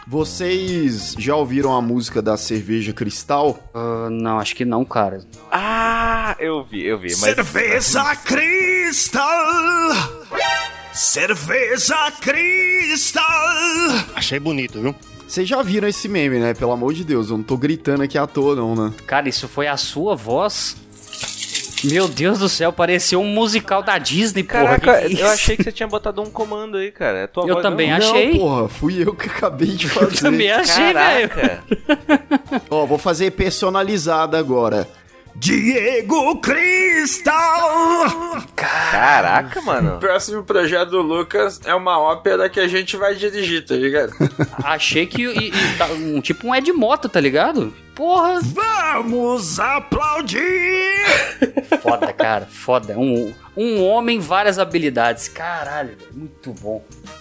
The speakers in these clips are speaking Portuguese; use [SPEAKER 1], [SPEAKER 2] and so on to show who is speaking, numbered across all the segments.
[SPEAKER 1] Vocês já ouviram a música da cerveja Cristal?
[SPEAKER 2] Não, acho que não, cara.
[SPEAKER 3] Ah, eu vi. Mas...
[SPEAKER 4] Cerveja Cristal! Cerveja Cristal!
[SPEAKER 5] Achei bonito, viu?
[SPEAKER 1] Vocês já viram esse meme, né? Pelo amor de Deus, eu não tô gritando aqui à toa, não, né?
[SPEAKER 2] Cara, isso foi a sua voz? Meu Deus do céu, pareceu um musical da Disney, porra.
[SPEAKER 3] Caraca, eu achei que você tinha botado um comando aí, cara. É tua
[SPEAKER 2] eu
[SPEAKER 3] voz,
[SPEAKER 2] também
[SPEAKER 3] não?
[SPEAKER 2] achei.
[SPEAKER 1] Não, porra, fui eu que acabei de fazer.
[SPEAKER 2] Eu também achei, velho.
[SPEAKER 1] Ó, vou fazer personalizada agora.
[SPEAKER 4] Diego Cristal!
[SPEAKER 3] Caraca, mano.
[SPEAKER 6] O próximo projeto do Lucas é uma ópera que a gente vai dirigir, tá ligado?
[SPEAKER 2] Achei que tipo um Ed Mota, tá ligado? Porra.
[SPEAKER 4] Vamos aplaudir!
[SPEAKER 2] Foda, cara, foda. Um homem, várias habilidades. Caralho, muito bom.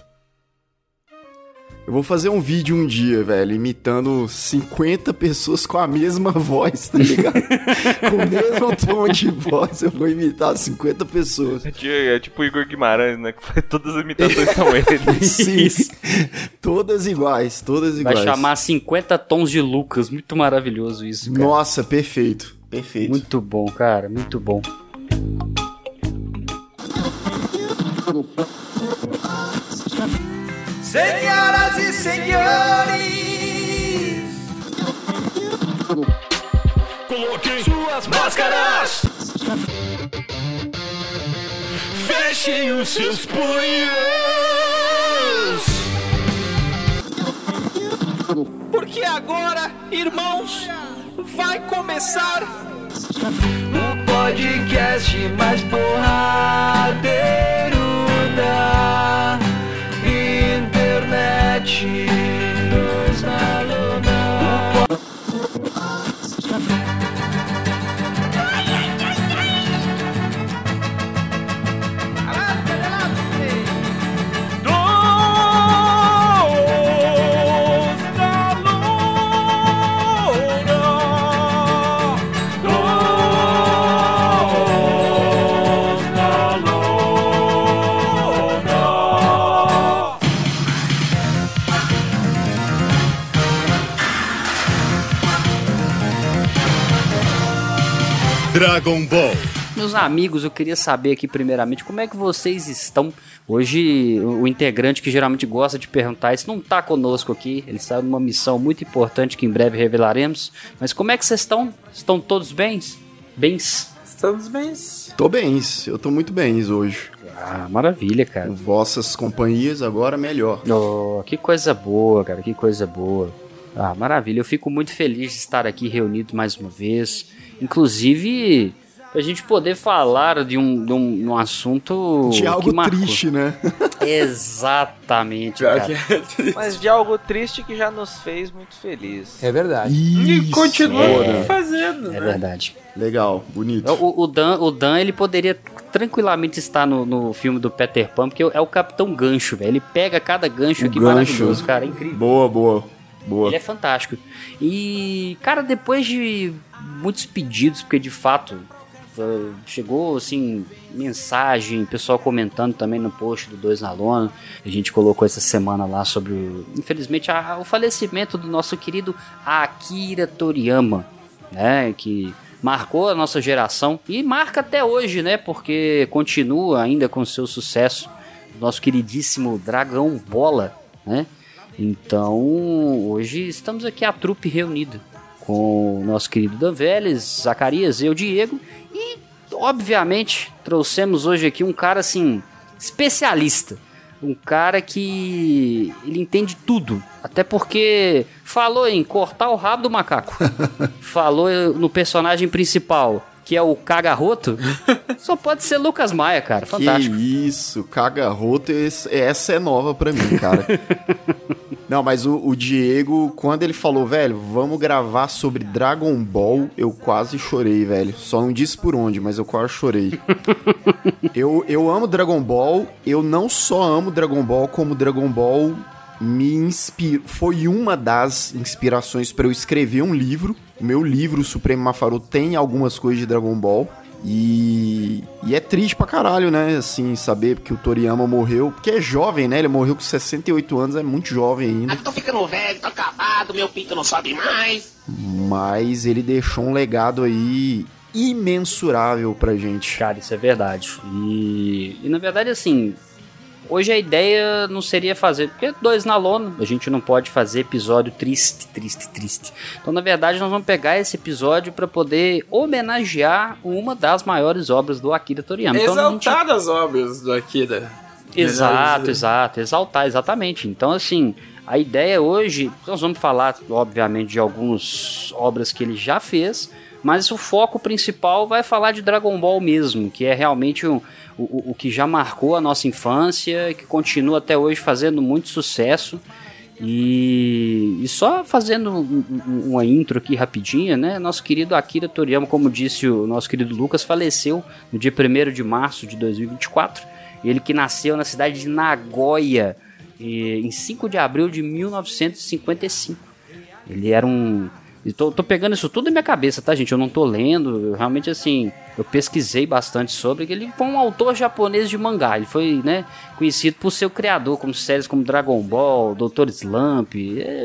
[SPEAKER 1] Eu vou fazer um vídeo um dia, velho, imitando 50 pessoas com a mesma voz, tá ligado? Com o mesmo tom de voz, eu vou imitar 50 pessoas.
[SPEAKER 3] É tipo o Igor Guimarães, né? Que faz todas as imitações são ele.
[SPEAKER 1] Sim, todas iguais, todas iguais.
[SPEAKER 2] Vai chamar 50 tons de Lucas, muito maravilhoso isso, cara.
[SPEAKER 1] Nossa, perfeito, perfeito.
[SPEAKER 2] Muito bom, cara, muito bom.
[SPEAKER 4] Senhoras e senhores, coloquem suas máscaras, fechem os seus punhos, porque agora, irmãos, vai começar o podcast mais porradeiro da internet. Nos aluna.
[SPEAKER 5] Dragon Ball.
[SPEAKER 2] Meus amigos, eu queria saber aqui primeiramente como é que vocês estão. Hoje o integrante que geralmente gosta de perguntar isso não tá conosco aqui. Ele saiu numa missão muito importante que em breve revelaremos. Mas como é que vocês estão? Estão todos bens?
[SPEAKER 6] Estamos bens.
[SPEAKER 1] Tô bens, eu tô muito bens hoje.
[SPEAKER 2] Ah, maravilha, cara.
[SPEAKER 1] Vossas companhias agora melhor.
[SPEAKER 2] Oh, que coisa boa, cara, que coisa boa. Ah, maravilha, eu fico muito feliz de estar aqui reunido mais uma vez. Inclusive, pra gente poder falar de um assunto
[SPEAKER 1] de algo
[SPEAKER 2] que marcou.
[SPEAKER 1] Triste, né?
[SPEAKER 2] Exatamente, cara.
[SPEAKER 3] Mas de algo triste que já nos fez muito feliz.
[SPEAKER 7] É verdade.
[SPEAKER 1] Isso,
[SPEAKER 6] E continua fazendo, né?
[SPEAKER 2] É verdade.
[SPEAKER 1] Legal, bonito.
[SPEAKER 2] O Dan, ele poderia tranquilamente estar no filme do Peter Pan, porque é o Capitão Gancho, velho. Ele pega cada gancho aqui maravilhoso, cara. É incrível.
[SPEAKER 1] Boa.
[SPEAKER 2] Ele é fantástico. E, cara, depois de muitos pedidos, porque de fato chegou, assim, mensagem, pessoal comentando também no post do Dois na Lona. A gente colocou essa semana lá sobre, infelizmente, o falecimento do nosso querido Akira Toriyama, né, que marcou a nossa geração e marca até hoje, né, porque continua ainda com seu sucesso, nosso queridíssimo Dragão Bola, né. Então, hoje estamos aqui a trupe reunida com o nosso querido Dan Vélez, Zacarias, eu, Diego, e, obviamente, trouxemos hoje aqui um cara, assim, especialista. Um cara que ele entende tudo, até porque falou em cortar o rabo do macaco, falou no personagem principal, que é o Cagarroto, só pode ser Lucas Maia, cara, fantástico.
[SPEAKER 1] Que isso, Cagarroto, essa é nova pra mim, cara. Não, mas o Diego, quando ele falou, velho, vamos gravar sobre Dragon Ball, eu quase chorei, velho. Só não disse por onde, mas eu quase chorei. Eu amo Dragon Ball, eu não só amo Dragon Ball, como Dragon Ball me inspirou. Foi uma das inspirações pra eu escrever um livro. O meu livro, o Supremo Mafaru, tem algumas coisas de Dragon Ball. E é triste pra caralho, né? Assim, saber que o Toriyama morreu. Porque é jovem, né? Ele morreu com 68 anos, é muito jovem ainda.
[SPEAKER 7] Tô ficando velho, tô acabado, meu pinto não sobe mais.
[SPEAKER 1] Mas ele deixou um legado aí imensurável pra gente.
[SPEAKER 2] Cara, isso é verdade. E na verdade, assim, hoje a ideia não seria fazer, porque 2 na lona, a gente não pode fazer episódio triste. Então, na verdade, nós vamos pegar esse episódio para poder homenagear uma das maiores obras do Akira Toriyama.
[SPEAKER 6] Exaltar as obras do Akira.
[SPEAKER 2] Exato. Exaltar, exatamente. Então, assim, a ideia hoje, nós vamos falar, obviamente, de algumas obras que ele já fez, mas o foco principal vai falar de Dragon Ball mesmo, que é realmente o que já marcou a nossa infância, que continua até hoje fazendo muito sucesso. E só fazendo uma intro aqui rapidinha, né? Nosso querido Akira Toriyama, como disse o nosso querido Lucas, faleceu no dia 1º de março de 2024. Ele que nasceu na cidade de Nagoya em 5 de abril de 1955. Ele era um... Tô pegando isso tudo na minha cabeça, tá, gente? Eu não tô lendo, realmente, assim, eu pesquisei bastante sobre, ele foi um autor japonês de mangá, ele foi, né, conhecido por ser o criador, como séries como Dragon Ball, Dr. Slump,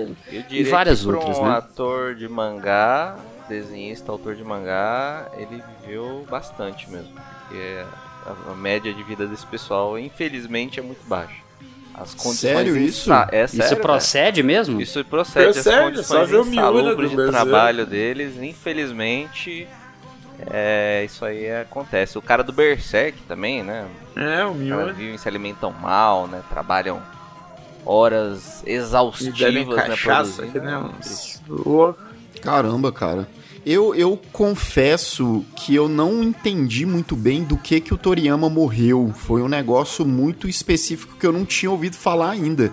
[SPEAKER 2] e várias outras,
[SPEAKER 3] um
[SPEAKER 2] né?
[SPEAKER 3] ator de mangá, desenhista, autor de mangá, ele viveu bastante mesmo, porque a média de vida desse pessoal, infelizmente, é muito baixa. As condições
[SPEAKER 1] Sério isso?
[SPEAKER 2] Isso procede mesmo?
[SPEAKER 3] Isso procede. As condições insalubres de
[SPEAKER 6] Brasil.
[SPEAKER 3] trabalho deles, infelizmente, isso aí acontece. O cara do Berserk também, né?
[SPEAKER 6] O Miura.
[SPEAKER 3] Vivem, se alimentam mal, né? Trabalham horas exaustivas, né?
[SPEAKER 6] Cachaça,
[SPEAKER 3] Produzindo.
[SPEAKER 6] né?
[SPEAKER 1] Caramba, cara. Eu confesso que eu não entendi muito bem do que o Toriyama morreu. Foi um negócio muito específico que eu não tinha ouvido falar ainda.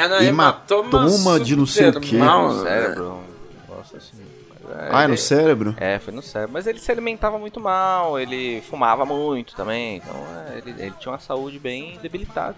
[SPEAKER 1] Hematoma de não sei o quê.
[SPEAKER 3] No cérebro. Nossa, assim.
[SPEAKER 1] É no cérebro?
[SPEAKER 3] Foi no cérebro. Mas ele se alimentava muito mal, ele fumava muito também. Então ele tinha uma saúde bem debilitada.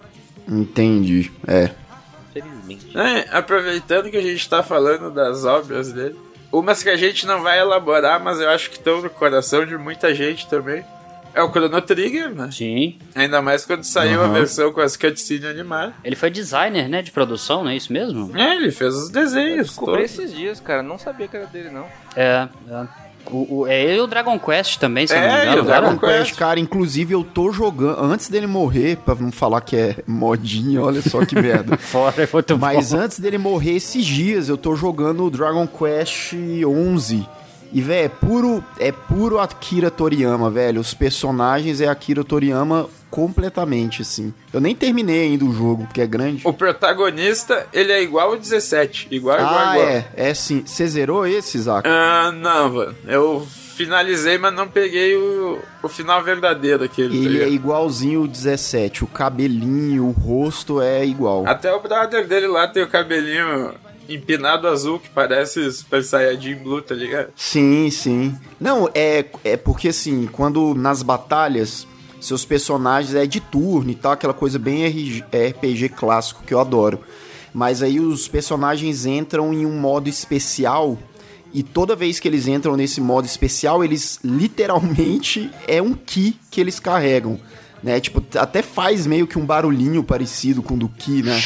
[SPEAKER 1] Entendi,
[SPEAKER 3] Infelizmente.
[SPEAKER 6] Aproveitando que a gente tá falando das obras dele, umas que a gente não vai elaborar, mas eu acho que estão no coração de muita gente também. É o Chrono Trigger, né?
[SPEAKER 2] Sim.
[SPEAKER 6] Ainda mais quando saiu a versão com as cutscenes animadas.
[SPEAKER 2] Ele foi designer, né, de produção, não é isso mesmo?
[SPEAKER 6] Ele fez os desenhos.
[SPEAKER 3] Descobri esses dias, cara. Não sabia que era dele, não.
[SPEAKER 2] É ele e o Dragon Quest também, se não me engano.
[SPEAKER 1] O Dragon Quest, cara, inclusive eu tô jogando, antes dele morrer, pra não falar que é modinha, olha só que merda.
[SPEAKER 2] Fora, foi muito
[SPEAKER 1] Mas
[SPEAKER 2] bom.
[SPEAKER 1] antes dele morrer, esses dias, eu tô jogando o Dragon Quest 11. E, velho, é puro Akira Toriyama, velho. Os personagens é Akira Toriyama completamente, assim. Eu nem terminei ainda o jogo, porque é grande.
[SPEAKER 6] O protagonista, ele é igual ao 17. Igual.
[SPEAKER 1] É sim. Você zerou esse, Isaac?
[SPEAKER 6] Não, mano. Eu finalizei, mas não peguei o final verdadeiro daquele.
[SPEAKER 1] Ele é igualzinho o 17. O cabelinho, o rosto é igual.
[SPEAKER 6] Até o brother dele lá tem o cabelinho empinado azul, que parece Super Saiyajin Blue, tá ligado?
[SPEAKER 1] Sim. Não, é porque, assim, quando nas batalhas, seus personagens é de turno e tal, aquela coisa bem RPG clássico que eu adoro. Mas aí os personagens entram em um modo especial, e toda vez que eles entram nesse modo especial, eles literalmente é um ki que eles carregam, né? Tipo, até faz meio que um barulhinho parecido com o do ki, né?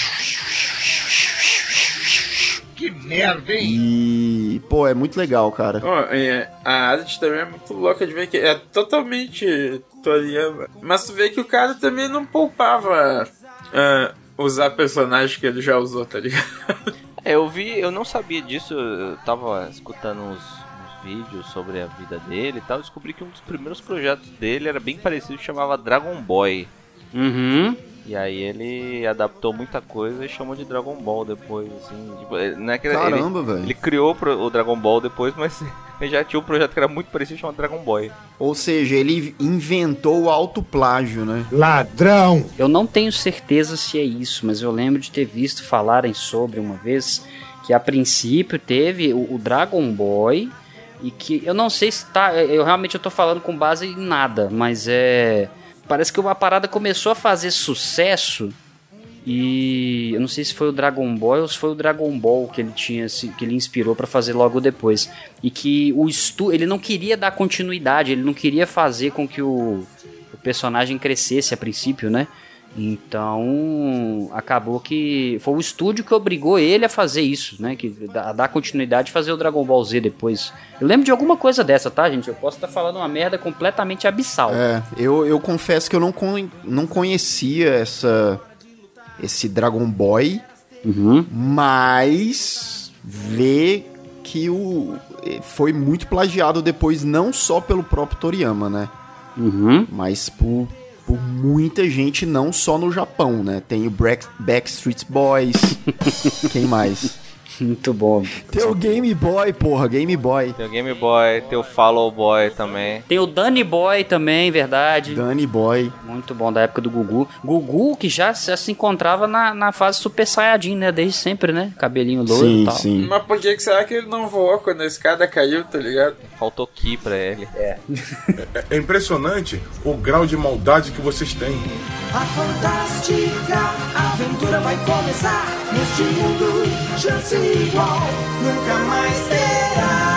[SPEAKER 7] Que merda, hein?
[SPEAKER 1] E, pô, é muito legal, cara.
[SPEAKER 6] A arte também é muito louca de ver que é totalmente Toriyama. Mas tu vê que o cara também não poupava usar personagens que ele já usou, tá ligado?
[SPEAKER 3] Eu não sabia disso, eu tava escutando uns vídeos sobre a vida dele e tal, descobri que um dos primeiros projetos dele era bem parecido, chamava Dragon Boy.
[SPEAKER 2] Uhum.
[SPEAKER 3] E aí ele adaptou muita coisa e chamou de Dragon Ball depois, assim. Tipo, não é que
[SPEAKER 1] Caramba, velho.
[SPEAKER 3] Ele criou o Dragon Ball depois, mas ele já tinha um projeto que era muito parecido, chamado Dragon Boy.
[SPEAKER 1] Ou seja, ele inventou o autoplágio, né?
[SPEAKER 5] Ladrão!
[SPEAKER 2] Eu não tenho certeza se é isso, mas eu lembro de ter visto falarem sobre uma vez que a princípio teve o Dragon Boy e que eu não sei se tá, eu realmente tô falando com base em nada, mas parece que uma parada começou a fazer sucesso E eu não sei se foi o Dragon Boy ou se foi o Dragon Ball que ele tinha, que ele inspirou pra fazer logo depois. E que ele não queria dar continuidade, ele não queria fazer com que o personagem crescesse a princípio, né? Então acabou que foi o estúdio que obrigou ele a fazer isso, né? A dar continuidade e fazer o Dragon Ball Z depois. Eu lembro de alguma coisa dessa, tá, gente? Eu posso estar falando uma merda completamente abissal.
[SPEAKER 1] Eu confesso que eu não conhecia esse Dragon Boy, mas ver que foi muito plagiado depois, não só pelo próprio Toriyama, né? Mas por muita gente, não só no Japão, né? Tem o Backstreet Boys, quem mais?
[SPEAKER 2] Muito bom.
[SPEAKER 1] Tem o Game Boy, porra, Game Boy.
[SPEAKER 3] Tem o Game Boy, tem o Follow Boy também.
[SPEAKER 2] Tem o Danny Boy também, verdade.
[SPEAKER 1] Danny Boy.
[SPEAKER 2] Muito bom, da época do Gugu. Gugu, que já se encontrava na fase Super Saiyajin, né? Desde sempre, né? Cabelinho loiro e tal.
[SPEAKER 1] Sim.
[SPEAKER 6] Mas por que será que ele não voou quando a escada caiu, tá ligado?
[SPEAKER 3] Faltou Ki pra ele.
[SPEAKER 8] É impressionante o grau de maldade que vocês têm.
[SPEAKER 4] A fantástica aventura vai começar. Neste mundo, chance igual nunca mais terá.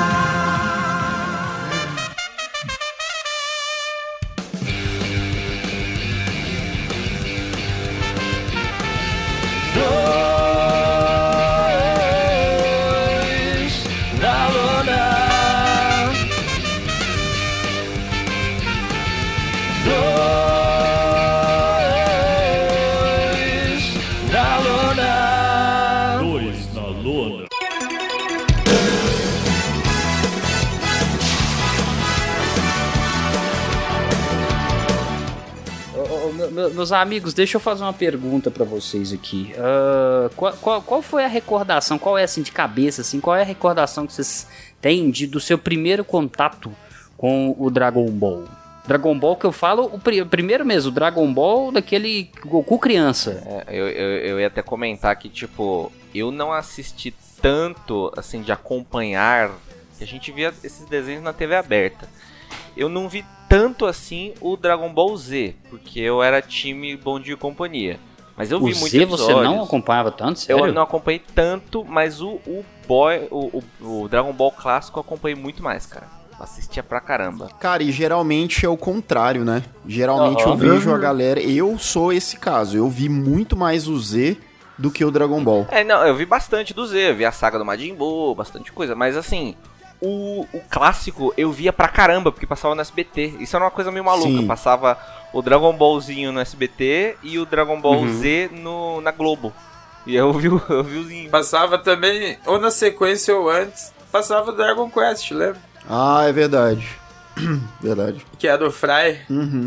[SPEAKER 2] Meus amigos, deixa eu fazer uma pergunta pra vocês aqui. Qual foi a recordação? Qual é, assim, de cabeça, assim, qual é a recordação que vocês têm do seu primeiro contato com o Dragon Ball? Dragon Ball que eu falo, o primeiro mesmo, o Dragon Ball daquele Goku criança.
[SPEAKER 3] Eu ia até comentar que, tipo, eu não assisti tanto, assim, de acompanhar, que a gente via esses desenhos na TV aberta. Eu não vi tanto assim o Dragon Ball Z, porque eu era time Bom Dia e Companhia. Mas eu vi muitos episódios.
[SPEAKER 2] Você não acompanhava tanto, sério?
[SPEAKER 3] Eu não acompanhei tanto, mas o Dragon Ball clássico eu acompanhei muito mais, cara. Assistia pra caramba.
[SPEAKER 1] Cara, e geralmente é o contrário, né? Geralmente eu vejo a galera... Eu sou esse caso. Eu vi muito mais o Z do que o Dragon Ball.
[SPEAKER 3] Não, eu vi bastante do Z. Eu vi a saga do Majin Buu, bastante coisa. Mas assim... O clássico eu via pra caramba, porque passava no SBT. Isso era uma coisa meio maluca. Sim. Passava o Dragon Ballzinho no SBT e o Dragon Ball Z na Globo. E eu vi os...
[SPEAKER 6] Passava também, ou na sequência ou antes, passava o Dragon Quest, lembra?
[SPEAKER 1] Ah, é verdade. Verdade.
[SPEAKER 6] Que era do Fry.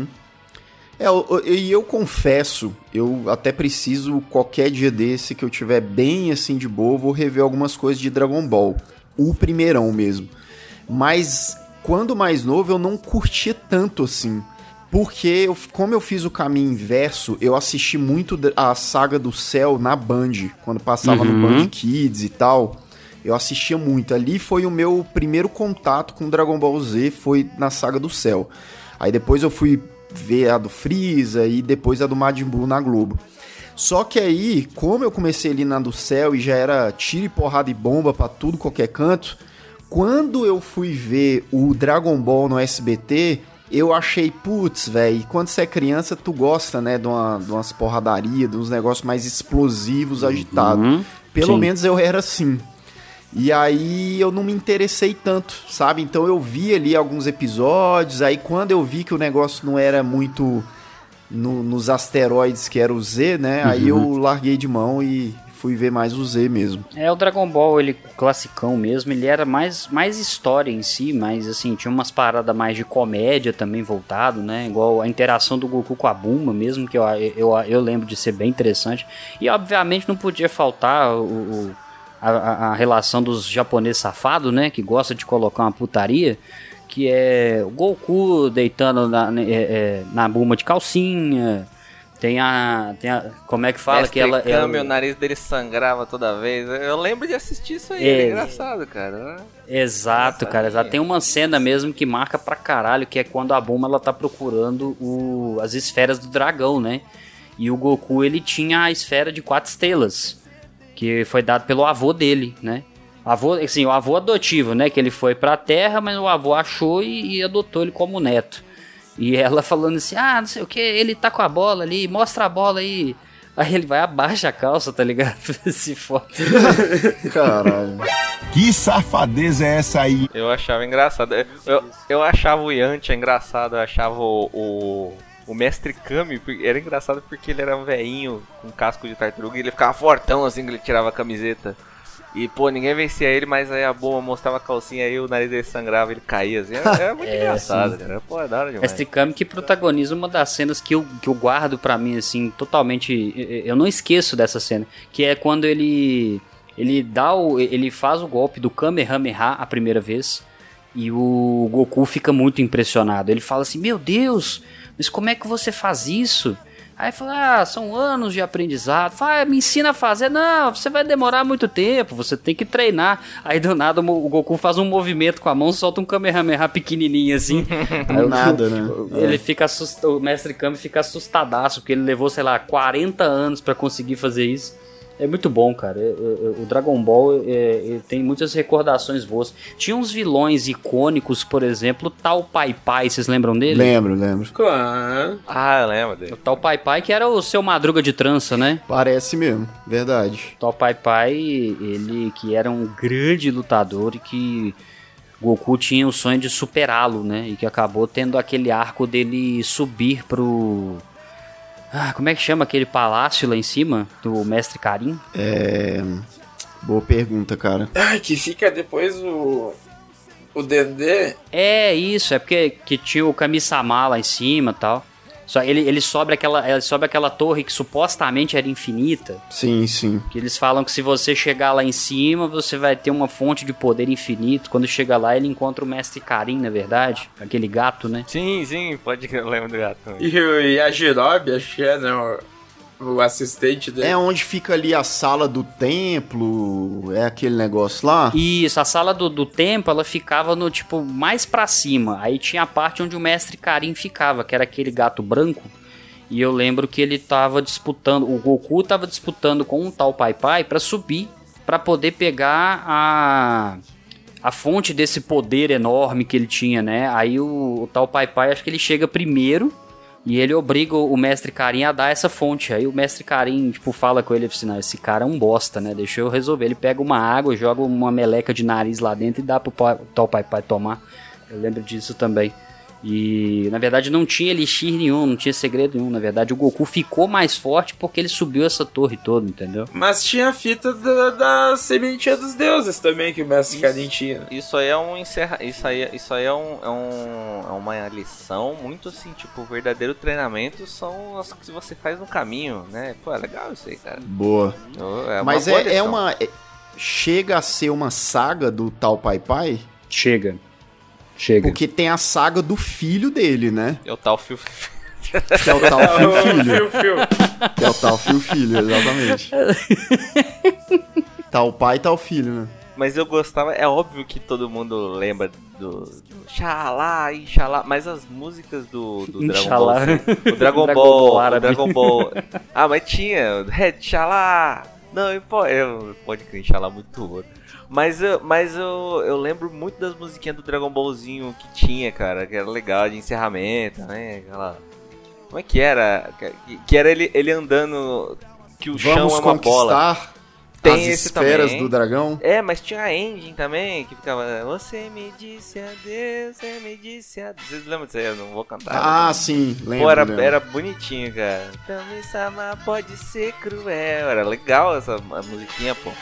[SPEAKER 1] E eu confesso, eu até preciso, qualquer dia desse que eu tiver bem assim de boa, vou rever algumas coisas de Dragon Ball. O primeirão mesmo. Mas quando mais novo eu não curtia tanto assim. Porque como eu fiz o caminho inverso, eu assisti muito a Saga do Cell na Band. Quando passava no Band Kids e tal. Eu assistia muito. Ali foi o meu primeiro contato com Dragon Ball Z, foi na Saga do Cell. Aí depois eu fui ver a do Freeza e depois a do Majin Buu na Globo. Só que aí, como eu comecei ali na do Cell e já era tiro e porrada e bomba pra tudo, qualquer canto, quando eu fui ver o Dragon Ball no SBT, eu achei, putz, velho, quando você é criança, tu gosta, né, de umas porradarias, de uns negócios mais explosivos, agitados. Pelo menos eu era assim. E aí eu não me interessei tanto, sabe? Então eu vi ali alguns episódios, aí quando eu vi que o negócio não era muito... nos asteroides que era o Z, né? Aí eu larguei de mão e fui ver mais o Z mesmo.
[SPEAKER 2] O Dragon Ball, ele classicão mesmo, ele era mais história em si, mas assim, tinha umas paradas mais de comédia também voltado, né? Igual a interação do Goku com a Bulma mesmo, que eu lembro de ser bem interessante. E obviamente não podia faltar a relação dos japoneses safados, né? Que gosta de colocar uma putaria. Que é o Goku deitando na Bulma de calcinha. Tem a como é que fala? Que ela
[SPEAKER 3] o nariz dele sangrava toda vez. Eu lembro de assistir isso aí, é engraçado, cara.
[SPEAKER 2] Exato, cara. Exato. Tem uma cena mesmo que marca pra caralho, que é quando a Bulma ela tá procurando as esferas do dragão, né? E o Goku, ele tinha a esfera de 4 estrelas, que foi dado pelo avô dele, né? Avô, assim, o avô adotivo, né? Que ele foi pra Terra, mas o avô achou e adotou ele como neto. E ela falando assim, não sei o que, ele tá com a bola ali, mostra a bola aí. Aí ele vai, abaixa a calça, tá ligado? Se foda.
[SPEAKER 1] Caralho.
[SPEAKER 9] Que safadeza é essa aí?
[SPEAKER 3] Eu achava engraçado. Eu achava o Yantia engraçado, eu achava o Mestre Kami, era engraçado porque ele era um velhinho com casco de tartaruga e ele ficava fortão assim que ele tirava a camiseta. E, pô, ninguém vencia ele, mas aí a boa mostrava a calcinha aí o nariz dele sangrava, ele caía assim. Era muito engraçado, cara. Pô, é da hora demais.
[SPEAKER 2] Mestre Kami que protagoniza uma das cenas que eu guardo pra mim, assim, totalmente... Eu não esqueço dessa cena. Que é quando ele faz o golpe do Kamehameha a primeira vez e o Goku fica muito impressionado. Ele fala assim, meu Deus, mas como é que você faz isso? Aí fala, são anos de aprendizado. Fala, me ensina a fazer. Não, você vai demorar muito tempo, você tem que treinar. Aí do nada o Goku faz um movimento com a mão, solta um Kamehameha pequenininho assim.
[SPEAKER 1] Do nada, né?
[SPEAKER 2] Ele fica assustado, o Mestre Kami fica assustadaço, porque ele levou, sei lá, 40 anos pra conseguir fazer isso. É muito bom, cara. O Dragon Ball tem muitas recordações boas. Tinha uns vilões icônicos, por exemplo, o Tal Pai Pai, vocês lembram dele?
[SPEAKER 1] Lembro.
[SPEAKER 6] Claro.
[SPEAKER 3] Ah, eu lembro dele.
[SPEAKER 2] O Tal Pai Pai, que era o seu Madruga de trança, né?
[SPEAKER 1] Parece mesmo, verdade.
[SPEAKER 2] O Tal Pai Pai, ele que era um grande lutador e que Goku tinha o sonho de superá-lo, né? E que acabou tendo aquele arco dele subir pro... como é que chama aquele palácio lá em cima do Mestre Karin?
[SPEAKER 1] Boa pergunta, cara.
[SPEAKER 6] Que fica depois o Dendê.
[SPEAKER 2] É isso, é porque que tinha o Kami-sama lá em cima e tal. Só ele sobe aquela torre que supostamente era infinita.
[SPEAKER 1] Sim.
[SPEAKER 2] Que eles falam que se você chegar lá em cima, você vai ter uma fonte de poder infinito. Quando chega lá, ele encontra o Mestre Karin, na verdade. Aquele gato, né?
[SPEAKER 3] Sim, pode que eu lembro do gato também.
[SPEAKER 6] E a Jirobe, acho que é, né? O assistente dele.
[SPEAKER 1] É onde fica ali a sala do templo, é aquele negócio lá?
[SPEAKER 2] Isso, a sala do templo, ela ficava no, tipo, mais pra cima. Aí tinha a parte onde o Mestre Karin ficava, que era aquele gato branco. E eu lembro que ele tava disputando, o Goku tava disputando com um tal Pai Pai pra subir, pra poder pegar a fonte desse poder enorme que ele tinha, né? Aí o tal Pai Pai, acho que ele chega primeiro. E ele obriga o Mestre Karin a dar essa fonte. Aí o Mestre Karin, tipo, fala com ele assim, não, esse cara é um bosta, né? Deixa eu resolver. Ele pega uma água, joga uma meleca de nariz lá dentro e dá pro tal Pai Pai tomar. Eu lembro disso também. E, na verdade, não tinha elixir nenhum, não tinha segredo nenhum. Na verdade, o Goku ficou mais forte porque ele subiu essa torre toda, entendeu?
[SPEAKER 6] Mas tinha a fita da sementinha dos deuses também, que o Mestre Karin tinha.
[SPEAKER 3] Isso aí é um Isso aí é uma lição muito assim, tipo, o verdadeiro treinamento são as que você faz no caminho, né? Pô, é legal isso aí, cara.
[SPEAKER 1] Boa. Mas é uma... Chega a ser uma saga do tal Pai Pai?
[SPEAKER 2] Chega.
[SPEAKER 1] Porque tem a saga do filho dele, né?
[SPEAKER 3] É o tal Fio.
[SPEAKER 1] Que é o tal Fio. Que é o tal Fio, exatamente. Tal pai, tal filho, né?
[SPEAKER 3] Mas eu gostava, é óbvio que todo mundo lembra do Xalá, Inxalá, mas as músicas do Dragon Ball, o Dragon Ball. Ah, mas tinha Red Xalá. Não, pode crer, Inxalá muito bom. Mas eu lembro muito das musiquinhas do Dragon Ballzinho que tinha, cara, que era legal, de encerramento, né? Aquela... Como é que era? Que era ele andando, que o chão é uma bola. Tem
[SPEAKER 1] as esferas
[SPEAKER 3] também.
[SPEAKER 1] Do dragão.
[SPEAKER 3] É, mas tinha a engine também, que ficava... Você me disse adeus, você me disse adeus. Vocês lembram disso aí? Eu não vou cantar.
[SPEAKER 1] Ah, sim, lembro.
[SPEAKER 3] Pô, era bonitinho, cara. Tami-sama pode ser cruel. Era legal essa musiquinha, pô.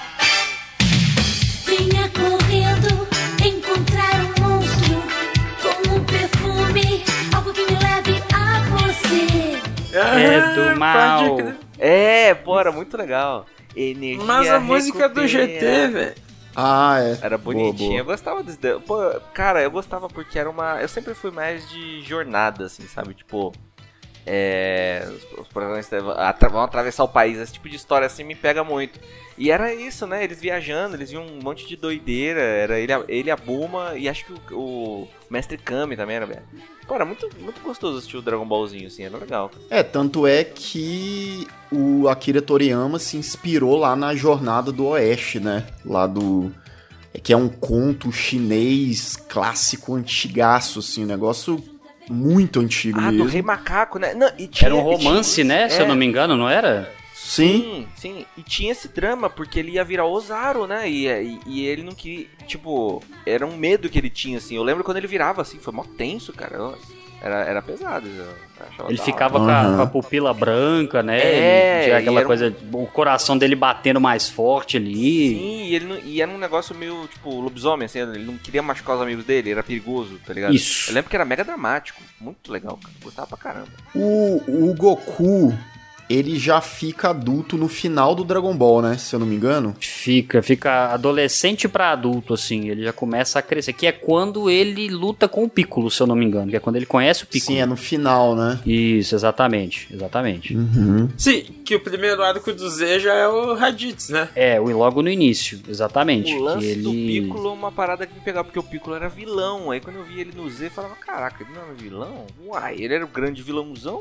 [SPEAKER 10] Vinha correndo encontrar um monstro com um perfume, algo que me leve a você.
[SPEAKER 2] É do mal.
[SPEAKER 3] Pô, era muito legal. Energia.
[SPEAKER 6] Mas a música do GT, velho.
[SPEAKER 1] Ah, é.
[SPEAKER 3] Era bonitinha.
[SPEAKER 1] Boa.
[SPEAKER 3] Eu gostava desse. Pô, cara, eu gostava porque era uma. Eu sempre fui mais de jornada, assim, sabe? Tipo. Os protagonistas vão atravessar o país. Esse tipo de história assim me pega muito. E era isso, né? Eles viajando, eles viam um monte de doideira. Era ele a Bulma e acho que o Mestre Kami também era, velho. Pô, era muito, muito gostoso assistir o Dragon Ballzinho, assim, era legal.
[SPEAKER 1] Tanto é que o Akira Toriyama se inspirou lá na Jornada do Oeste, né? Lá do... que é um conto chinês clássico, antigaço, assim, um negócio muito antigo mesmo.
[SPEAKER 3] Do Rei Macaco, né? Não,
[SPEAKER 2] era um romance, né? Se eu não me engano, não era?
[SPEAKER 1] Sim.
[SPEAKER 3] E tinha esse drama, porque ele ia virar Ozaru, né? E ele não queria... Tipo, era um medo que ele tinha, assim. Eu lembro quando ele virava, assim, foi mó tenso, cara. Era pesado.
[SPEAKER 2] Ele ficava com a pupila branca, né? Tinha aquela coisa... O coração dele batendo mais forte ali.
[SPEAKER 3] Sim, e era um negócio meio, tipo, lobisomem, assim. Ele não queria machucar os amigos dele, era perigoso, tá ligado?
[SPEAKER 2] Isso.
[SPEAKER 3] Eu lembro que era mega dramático. Muito legal, cara. Gostava pra caramba.
[SPEAKER 1] O Goku... ele já fica adulto no final do Dragon Ball, né? Se eu não me engano.
[SPEAKER 2] Fica adolescente pra adulto, assim. Ele já começa a crescer. Que é quando ele luta com o Piccolo, se eu não me engano. Que é quando ele conhece o Piccolo.
[SPEAKER 1] Sim, é no final, né?
[SPEAKER 2] Isso, exatamente.
[SPEAKER 1] Uhum.
[SPEAKER 6] Sim, que o primeiro arco do Z já é o Raditz, né?
[SPEAKER 2] Logo no início, exatamente.
[SPEAKER 3] O lance do Piccolo é uma parada que me pegava, porque o Piccolo era vilão. Aí quando eu vi ele no Z, eu falava, caraca, ele não era vilão? Uai, ele era o grande vilãozão?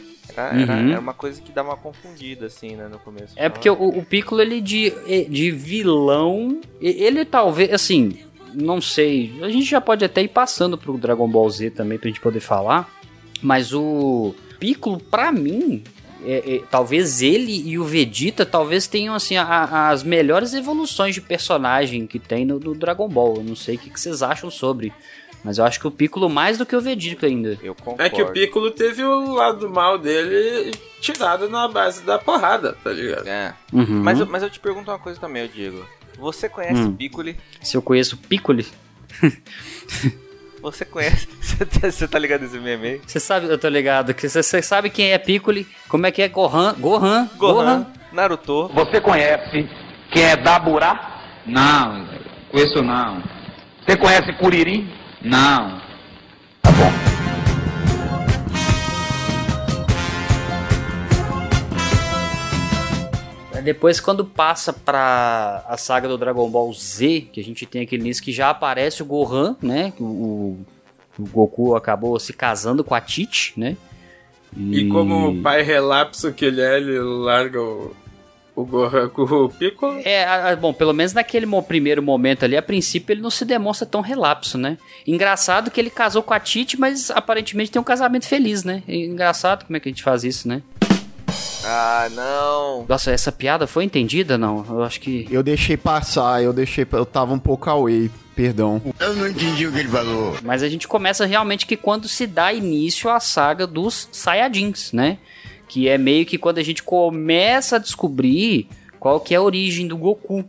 [SPEAKER 3] Era uma coisa que dá uma confundida, assim, né, no começo.
[SPEAKER 2] Porque o Piccolo, ele de vilão, ele talvez, assim, não sei, a gente já pode até ir passando pro Dragon Ball Z também, pra gente poder falar, mas o Piccolo, pra mim, talvez ele e o Vegeta talvez tenham, assim, as melhores evoluções de personagem que tem no Dragon Ball. Eu não sei o que vocês acham sobre... Mas eu acho que o Piccolo mais do que o Vegeta ainda.
[SPEAKER 3] Eu concordo.
[SPEAKER 6] É que o Piccolo teve o lado mal dele tirado na base da porrada, tá ligado?
[SPEAKER 2] Uhum.
[SPEAKER 3] Mas eu te pergunto uma coisa também, Diego. Você conhece Piccolo?
[SPEAKER 2] Se eu conheço Piccolo?
[SPEAKER 3] Você conhece? Você tá ligado nesse meme aí?
[SPEAKER 2] Você sabe, eu tô ligado. Você sabe quem é Piccolo? Como é que é? Gohan?
[SPEAKER 3] Naruto.
[SPEAKER 7] Você conhece quem é Daburá? Não, conheço não. Você conhece Kuririn? Não. Tá bom.
[SPEAKER 2] Depois, quando passa pra a saga do Dragon Ball Z, que a gente tem aquele início que já aparece o Gohan, né? O Goku acabou se casando com a Tite, né?
[SPEAKER 6] E como o pai relapso que ele larga o Gohan com o Piccolo?
[SPEAKER 2] Bom, pelo menos naquele primeiro momento ali, a princípio ele não se demonstra tão relapso, né? Engraçado que ele casou com a Tite, mas aparentemente tem um casamento feliz, né? Engraçado como é que a gente faz isso, né?
[SPEAKER 3] Ah, não.
[SPEAKER 2] Nossa, essa piada foi entendida, não? Eu acho que...
[SPEAKER 1] Eu deixei passar, eu tava um pouco away, perdão.
[SPEAKER 9] Eu não entendi o que ele falou.
[SPEAKER 2] Mas a gente começa realmente que quando se dá início à saga dos Saiyajins, né? Que é meio que quando a gente começa a descobrir qual que é a origem do Goku.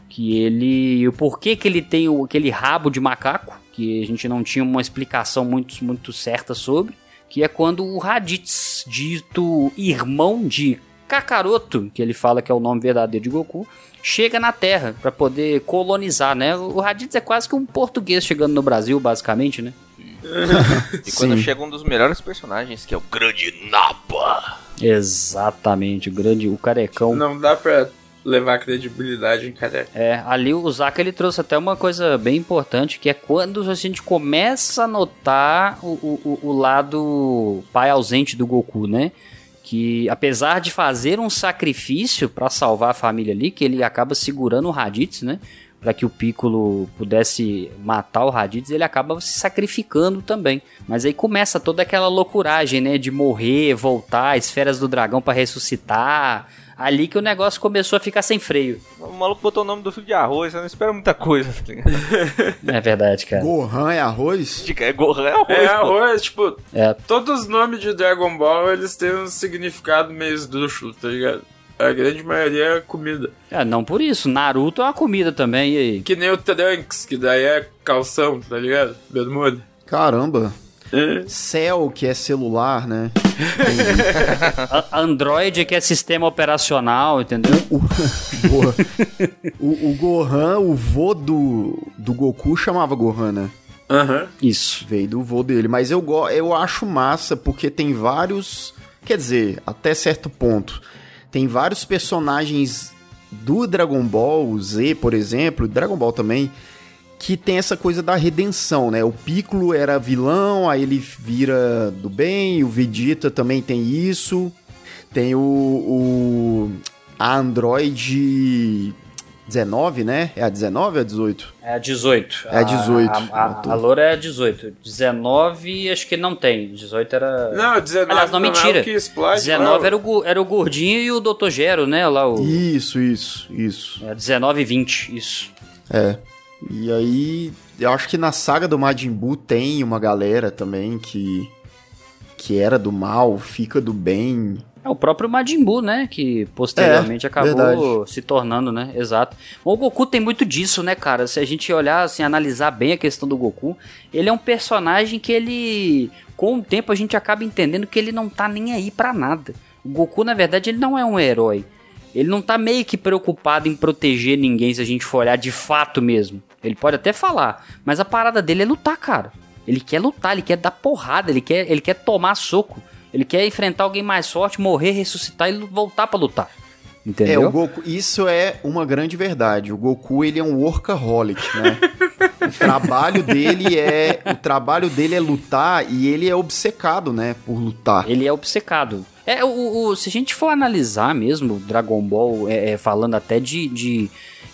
[SPEAKER 2] O porquê que ele tem aquele rabo de macaco, que a gente não tinha uma explicação muito, muito certa sobre. Que é quando o Raditz, dito irmão de Kakaroto, que ele fala que é o nome verdadeiro de Goku, chega na Terra para poder colonizar, né? O Raditz é quase que um português chegando no Brasil, basicamente, né?
[SPEAKER 3] E quando chega um dos melhores personagens, que é o Grande Nappa.
[SPEAKER 2] Exatamente, o carecão.
[SPEAKER 6] Não dá pra levar credibilidade em careca.
[SPEAKER 2] Ali o Zaka, ele trouxe até uma coisa bem importante, que é quando a gente começa a notar o lado pai ausente do Goku, né? Que apesar de fazer um sacrifício pra salvar a família ali, que ele acaba segurando o Raditz, né? Pra que o Piccolo pudesse matar o Raditz, ele acaba se sacrificando também. Mas aí começa toda aquela loucuragem, né? De morrer, voltar, esferas do dragão pra ressuscitar. Ali que o negócio começou a ficar sem freio.
[SPEAKER 3] O maluco botou o nome do filho de arroz, você não espera muita coisa, tá ligado?
[SPEAKER 2] É verdade, cara.
[SPEAKER 1] Gohan é arroz?
[SPEAKER 3] Gohan é arroz,
[SPEAKER 6] É arroz, tipo...
[SPEAKER 2] É.
[SPEAKER 6] Todos os nomes de Dragon Ball, eles têm um significado meio esdrúxulo, tá ligado? A grande maioria é comida.
[SPEAKER 2] Não por isso. Naruto é uma comida também, e aí?
[SPEAKER 6] Que nem o Trunks, que daí é calção, tá ligado? Bermuda.
[SPEAKER 1] Caramba. Cell, que é celular, né?
[SPEAKER 2] Android, que é sistema operacional, entendeu?
[SPEAKER 1] O Gohan, o vô do Goku chamava Gohan, né?
[SPEAKER 6] Aham.
[SPEAKER 2] Isso.
[SPEAKER 1] Veio do vô dele. Mas eu acho massa porque tem vários Quer dizer, até certo ponto. Tem vários personagens do Dragon Ball Z, por exemplo, Dragon Ball também, que tem essa coisa da redenção, né? O Piccolo era vilão, aí ele vira do bem, o Vegeta também tem isso. Tem a Android 19, né? É a 19 ou a 18?
[SPEAKER 2] É a 18.
[SPEAKER 1] É a 18.
[SPEAKER 2] A loura é a 18. 19 acho que não tem. 18 era...
[SPEAKER 6] Não, 19
[SPEAKER 2] aliás, não, mentira.
[SPEAKER 6] É o que explode,
[SPEAKER 2] 19 era o gordinho e o Dr. Gero, né? Lá,
[SPEAKER 1] Isso.
[SPEAKER 2] É 19 e 20, isso.
[SPEAKER 1] É. E aí, eu acho que na saga do Majin Buu tem uma galera também que era do mal, fica do bem.
[SPEAKER 2] É o próprio Majin Buu, né? Que posteriormente acabou
[SPEAKER 1] verdade.
[SPEAKER 2] se tornando, né? Exato. O Goku tem muito disso, né, cara? Se a gente olhar, assim, analisar bem a questão do Goku, ele é um personagem que ele... Com o tempo a gente acaba entendendo que ele não tá nem aí pra nada. O Goku, na verdade, ele não é um herói. Ele não tá meio que preocupado em proteger ninguém, se a gente for olhar de fato mesmo. Ele pode até falar, mas a parada dele é lutar, cara. Ele quer lutar, ele quer dar porrada, ele quer tomar soco. Ele quer enfrentar alguém mais forte, morrer, ressuscitar e voltar pra lutar. Entendeu?
[SPEAKER 1] O Goku, isso é uma grande verdade. O Goku, ele é um workaholic, né? O trabalho dele é lutar e ele é obcecado, né, por lutar.
[SPEAKER 2] Ele é obcecado. Se a gente for analisar mesmo Dragon Ball, falando até de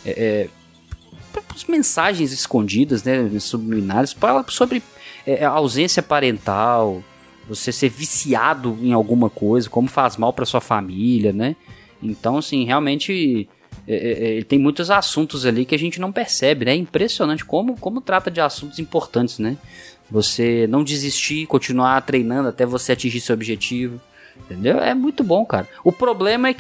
[SPEAKER 2] mensagens escondidas, né, subliminares, sobre a ausência parental, você ser viciado em alguma coisa, como faz mal pra sua família, né? Então, assim, realmente tem muitos assuntos ali que a gente não percebe, né? É impressionante como trata de assuntos importantes, né? Você não desistir, continuar treinando até você atingir seu objetivo, entendeu? É muito bom, cara. O problema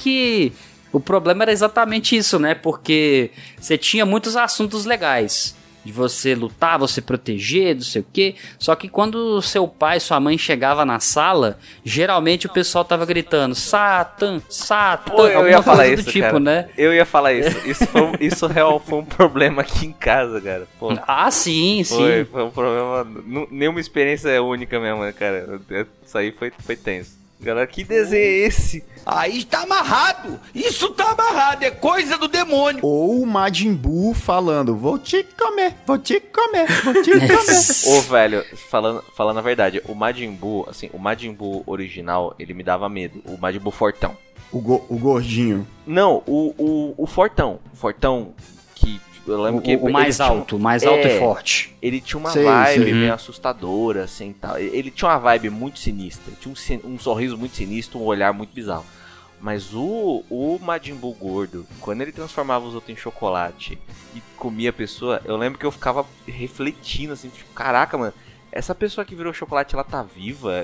[SPEAKER 2] era exatamente isso, né? Porque você tinha muitos assuntos legais. De você lutar, você proteger, não sei o quê. Só que quando seu pai, sua mãe chegava na sala, geralmente o pessoal tava gritando Satan, Satan.
[SPEAKER 3] Pô, eu ia falar isso,
[SPEAKER 2] tipo,
[SPEAKER 3] cara.
[SPEAKER 2] Né?
[SPEAKER 3] Eu ia falar isso. Isso real foi um problema aqui em casa, cara. Pô,
[SPEAKER 2] sim.
[SPEAKER 3] Foi um problema. Nenhuma experiência é única mesmo, né, cara? Isso aí foi tenso. Galera, que desenho é esse?
[SPEAKER 9] Aí tá amarrado! Isso tá amarrado, é coisa do demônio!
[SPEAKER 1] Ou o Majin Buu falando, vou te comer, vou te comer, vou te comer.
[SPEAKER 3] Ô, velho, falando a verdade, o Majin Buu, assim, o Majin Buu original, ele me dava medo. O Majin Buu fortão.
[SPEAKER 1] O gordinho.
[SPEAKER 3] Não, o fortão. O fortão que... Eu lembro que
[SPEAKER 2] o mais alto e forte.
[SPEAKER 3] Ele tinha uma vibe meio assustadora, assim, tal. Ele tinha uma vibe muito sinistra. Tinha um sorriso muito sinistro, um olhar muito bizarro. Mas o Majin Buu gordo, quando ele transformava os outros em chocolate e comia a pessoa, eu lembro que eu ficava refletindo, assim, tipo, caraca, mano, essa pessoa que virou chocolate, ela tá viva?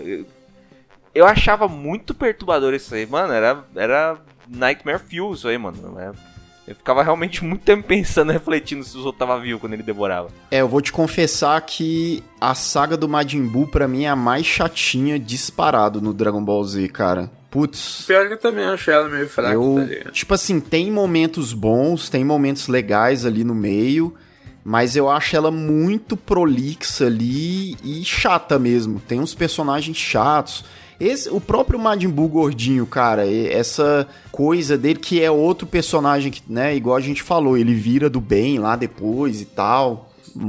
[SPEAKER 3] Eu achava muito perturbador isso aí, mano. Era Nightmare Fuel isso aí, mano. Eu ficava realmente muito tempo pensando, refletindo se os outros estavam vivos quando ele devorava.
[SPEAKER 1] Eu vou te confessar que a saga do Majin Buu, pra mim, é a mais chatinha disparado no Dragon Ball Z, cara. Putz.
[SPEAKER 6] Pior que eu também achei ela meio fraca, tá ligado?
[SPEAKER 1] Tipo assim, tem momentos bons, tem momentos legais ali no meio, mas eu acho ela muito prolixa ali e chata mesmo. Tem uns personagens chatos. O próprio Majin Buu gordinho, cara, essa coisa dele que é outro personagem que, né, igual a gente falou, ele vira do bem lá depois e tal,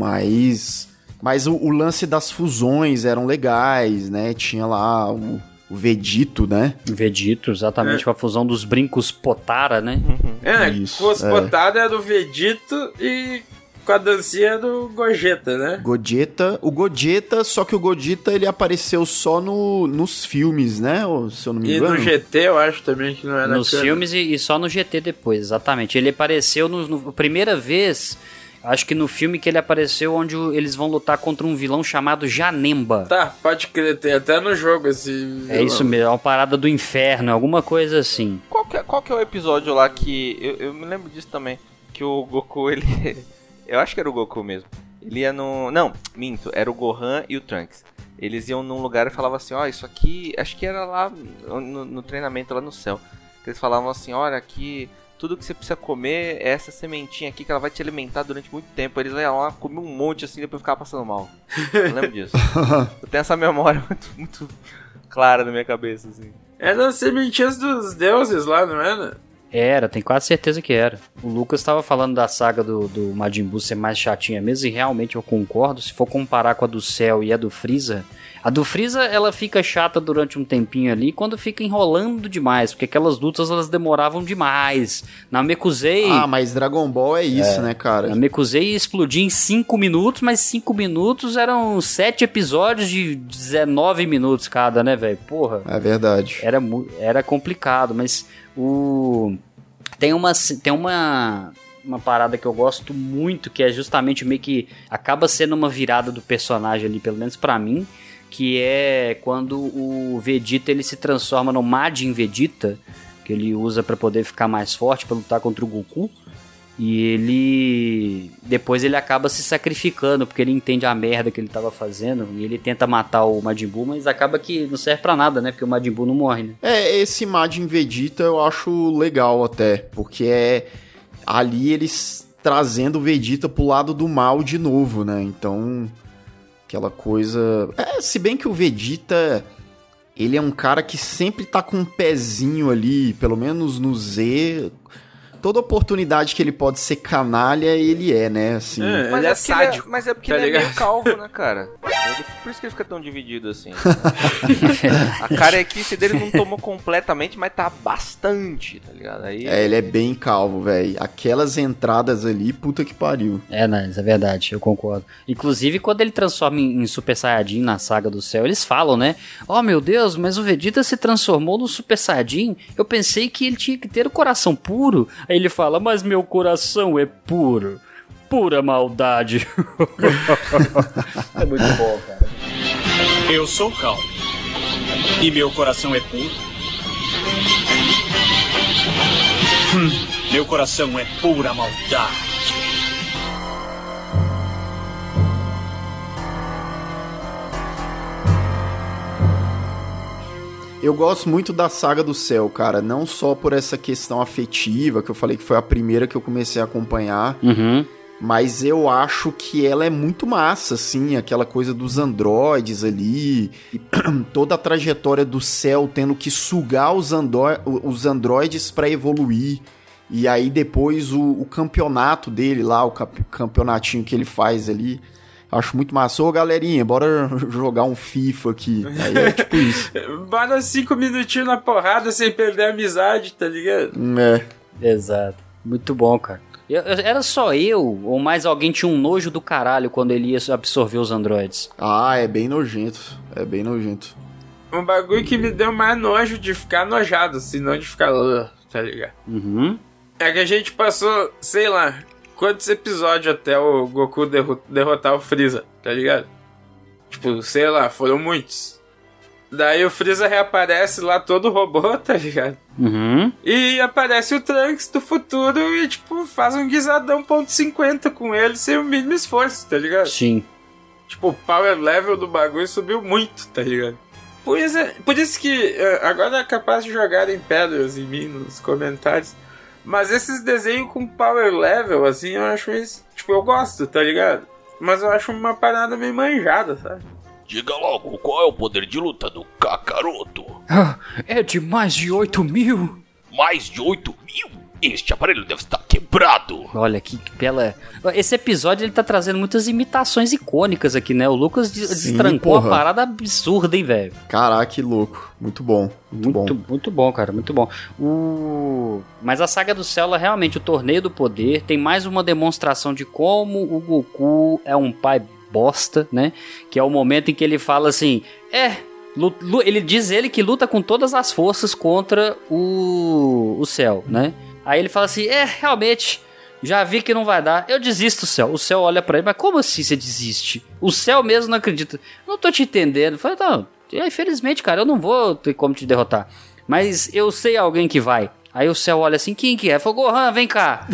[SPEAKER 1] mas o lance das fusões eram legais, né, tinha lá o Vegito, né?
[SPEAKER 2] Vegito, exatamente, com a fusão dos brincos Potara, né?
[SPEAKER 6] Isso, os Potara é do Vegito e... com a dancinha do Gogeta, né?
[SPEAKER 1] O Gogeta, só que o Gogeta ele apareceu só nos filmes, né? Se eu não me engano.
[SPEAKER 6] E no GT eu acho também que não era
[SPEAKER 2] nos filmes e só no GT depois, exatamente. Ele apareceu primeira vez, acho que no filme que ele apareceu, onde eles vão lutar contra um vilão chamado Janemba.
[SPEAKER 6] Tá, pode crer, tem até no jogo esse vilão.
[SPEAKER 2] É isso mesmo, é uma parada do inferno, alguma coisa assim.
[SPEAKER 3] Qual que é o episódio lá que... Eu me lembro disso também, que o Goku, ele... Eu acho que era o Goku mesmo. Ele ia no... Não, minto. Era o Gohan e o Trunks. Eles iam num lugar e falavam assim, ó, isso aqui... Acho que era lá no treinamento, lá no céu. Eles falavam assim, olha, aqui... Tudo que você precisa comer é essa sementinha aqui que ela vai te alimentar durante muito tempo. Eles iam lá, comiam um monte assim, depois ficavam passando mal. Eu lembro disso. Eu tenho essa memória muito clara na minha cabeça, assim.
[SPEAKER 6] Era as sementinhas dos deuses lá, não era?
[SPEAKER 2] Era, tenho quase certeza que era. O Lucas estava falando da saga do Majin Buu ser mais chatinha mesmo, e realmente eu concordo. Se for comparar com a do Cell e a do Freeza, a do Freeza ela fica chata durante um tempinho ali, quando fica enrolando demais, porque aquelas lutas elas demoravam demais. Na Mekuzei...
[SPEAKER 1] Ah, mas Dragon Ball é isso, né, cara?
[SPEAKER 2] Na Mekuzei ia explodir em 5 minutos, mas 5 minutos eram 7 episódios de 19 minutos cada, né, velho? Porra.
[SPEAKER 1] É verdade.
[SPEAKER 2] Era complicado, mas tem uma parada que eu gosto muito, que é justamente meio que acaba sendo uma virada do personagem ali, pelo menos pra mim, que é quando o Vegeta ele se transforma no Majin Vegeta, que ele usa pra poder ficar mais forte, pra lutar contra o Goku. E depois ele acaba se sacrificando, porque ele entende a merda que ele tava fazendo, e ele tenta matar o Majin Buu, mas acaba que não serve pra nada, né? Porque o Majin Buu não morre, né?
[SPEAKER 1] Esse Majin Vegeta eu acho legal até, porque é ali eles trazendo o Vegeta pro lado do mal de novo, né? Então, aquela coisa... se bem que o Vegeta, ele é um cara que sempre tá com um pezinho ali, pelo menos no Z... Toda oportunidade que ele pode ser canalha, ele é, né? Assim.
[SPEAKER 3] Mas
[SPEAKER 6] ele é sádico.
[SPEAKER 3] Mas é porque
[SPEAKER 6] tá
[SPEAKER 3] ele
[SPEAKER 6] ligado?
[SPEAKER 3] é meio calvo, né, cara? Por isso que ele fica tão dividido assim. A carequice dele não tomou completamente, mas tá bastante, tá ligado? Aí...
[SPEAKER 1] ele é bem calvo, velho. Aquelas entradas ali, puta que pariu.
[SPEAKER 2] Isso é verdade, eu concordo. Inclusive, quando ele transforma em Super Saiyajin na saga do Cell, eles falam, né? Oh, meu Deus, mas o Vegeta se transformou no Super Saiyajin. Eu pensei que ele tinha que ter o coração puro. Aí ele fala, mas meu coração é puro. Pura maldade. É muito bom, cara.
[SPEAKER 11] Eu sou calmo. E meu coração é puro. Meu coração é pura maldade.
[SPEAKER 1] Eu gosto muito da saga do Cell, cara. Não só por essa questão afetiva, que eu falei que foi a primeira que eu comecei a acompanhar. Mas eu acho que ela é muito massa, assim. Aquela coisa dos androides ali. Toda a trajetória do Cell tendo que sugar os androides pra evoluir. E aí depois o campeonato dele lá, o campeonatinho que ele faz ali... Acho muito massa. Ô, galerinha, bora jogar um FIFA aqui. Aí é tipo isso.
[SPEAKER 6] Bora 5 minutinhos na porrada sem perder a amizade, tá ligado?
[SPEAKER 2] Exato. Muito bom, cara. Era só eu ou mais alguém tinha um nojo do caralho quando ele ia absorver os androides?
[SPEAKER 1] É bem nojento. É bem nojento.
[SPEAKER 6] Um bagulho que me deu mais nojo de ficar nojado, assim, não de ficar... tá ligado? É que a gente passou, sei lá... Quantos episódios até o Goku derrotar o Freeza, tá ligado? Tipo, sei lá, foram muitos. Daí o Freeza reaparece lá todo robô, tá ligado? E aparece o Trunks do futuro e, tipo, faz um guisadão .50 com ele sem o mínimo esforço, tá ligado?
[SPEAKER 2] Sim.
[SPEAKER 6] Tipo, o power level do bagulho subiu muito, tá ligado? Por isso que agora é capaz de jogarem pedras em mim nos comentários. Mas esses desenhos com power level, assim, eu acho isso... Tipo, eu gosto, tá ligado? Mas eu acho uma parada meio manjada, sabe?
[SPEAKER 9] Diga logo, qual é o poder de luta do Kakaroto?
[SPEAKER 2] É de mais de 8.000.
[SPEAKER 9] Mais de 8.000? Este aparelho deve estar quebrado.
[SPEAKER 2] Olha, que bela... Esse episódio, ele tá trazendo muitas imitações icônicas aqui, né? O Lucas destrancou a parada absurda, hein, velho?
[SPEAKER 1] Caraca, que louco. Muito bom.
[SPEAKER 2] Muito bom, cara. Muito bom. Mas a saga do Cell, realmente, o Torneio do Poder, tem mais uma demonstração de como o Goku é um pai bosta, né? Que é o momento em que ele fala assim... Ele diz que luta com todas as forças contra o Cell, né? Aí ele fala assim, realmente, já vi que não vai dar, eu desisto, Cell. O Cell olha pra ele, mas como assim você desiste? O Cell mesmo não acredita. Não tô te entendendo. Eu falei, não, infelizmente, cara, eu não vou ter como te derrotar. Mas eu sei alguém que vai. Aí o Cell olha assim, quem que é? Ele falou, Gohan, vem cá.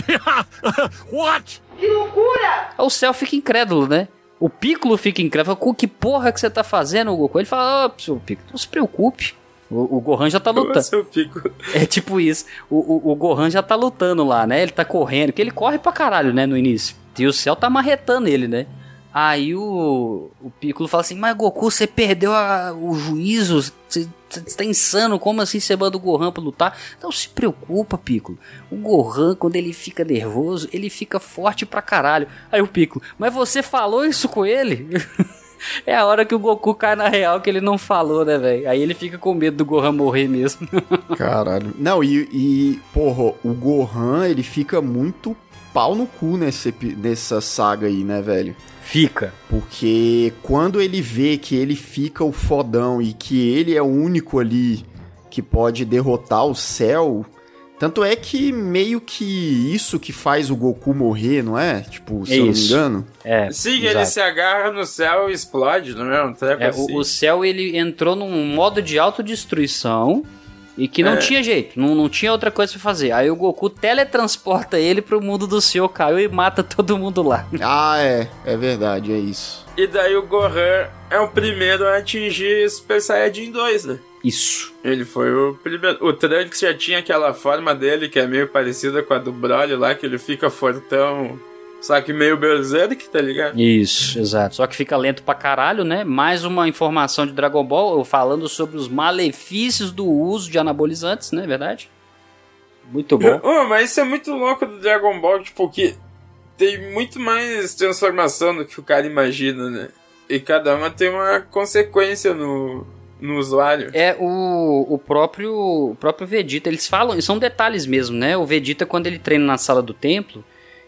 [SPEAKER 9] What?
[SPEAKER 10] Que loucura!
[SPEAKER 2] Aí o Cell fica incrédulo, né? O Piccolo fica incrédulo. Fala, que porra que você tá fazendo, Goku? Ele fala, seu Piccolo, não se preocupe. O Gohan já tá lutando. É tipo isso. O Gohan já tá lutando lá, né? Ele tá correndo. Porque ele corre pra caralho, né? No início. E o Cell tá marretando ele, né? Aí o Piccolo fala assim, mas Goku, você perdeu o juízo. Você você tá insano, como assim você manda o Gohan pra lutar? Não se preocupa, Piccolo. O Gohan, quando ele fica nervoso, ele fica forte pra caralho. Aí o Piccolo, mas você falou isso com ele? É a hora que o Goku cai na real que ele não falou, né, velho? Aí ele fica com medo do Gohan morrer mesmo.
[SPEAKER 1] Caralho. Não, porra, o Gohan, ele fica muito pau no cu nessa saga aí, né, velho?
[SPEAKER 2] Fica.
[SPEAKER 1] Porque quando ele vê que ele fica o fodão e que ele é o único ali que pode derrotar o Cell... Tanto é que meio que isso que faz o Goku morrer, não é? Tipo, se eu não me engano.
[SPEAKER 6] Sim, exato. Ele se agarra no Cell e explode, não é? Um treco assim.
[SPEAKER 2] O Cell, ele entrou num modo de autodestruição e que não tinha jeito, não tinha outra coisa pra fazer. Aí o Goku teletransporta ele pro mundo do Senhor Kaiô e mata todo mundo lá.
[SPEAKER 1] Ah, é verdade, é isso.
[SPEAKER 6] E daí o Gohan é o primeiro a atingir Super Saiyajin 2, né?
[SPEAKER 2] Isso.
[SPEAKER 6] Ele foi o primeiro. O Trunks já tinha aquela forma dele que é meio parecida com a do Broly lá, que ele fica fortão, só que meio berserk, tá ligado?
[SPEAKER 2] Isso, exato. Só que fica lento pra caralho, né? Mais uma informação de Dragon Ball falando sobre os malefícios do uso de anabolizantes, né? Verdade? Muito bom.
[SPEAKER 6] Mas isso é muito louco do Dragon Ball, tipo, que tem muito mais transformação do que o cara imagina, né? E cada uma tem uma consequência no usuário.
[SPEAKER 2] O próprio Vegeta, eles falam, são detalhes mesmo, né? O Vegeta, quando ele treina na sala do templo,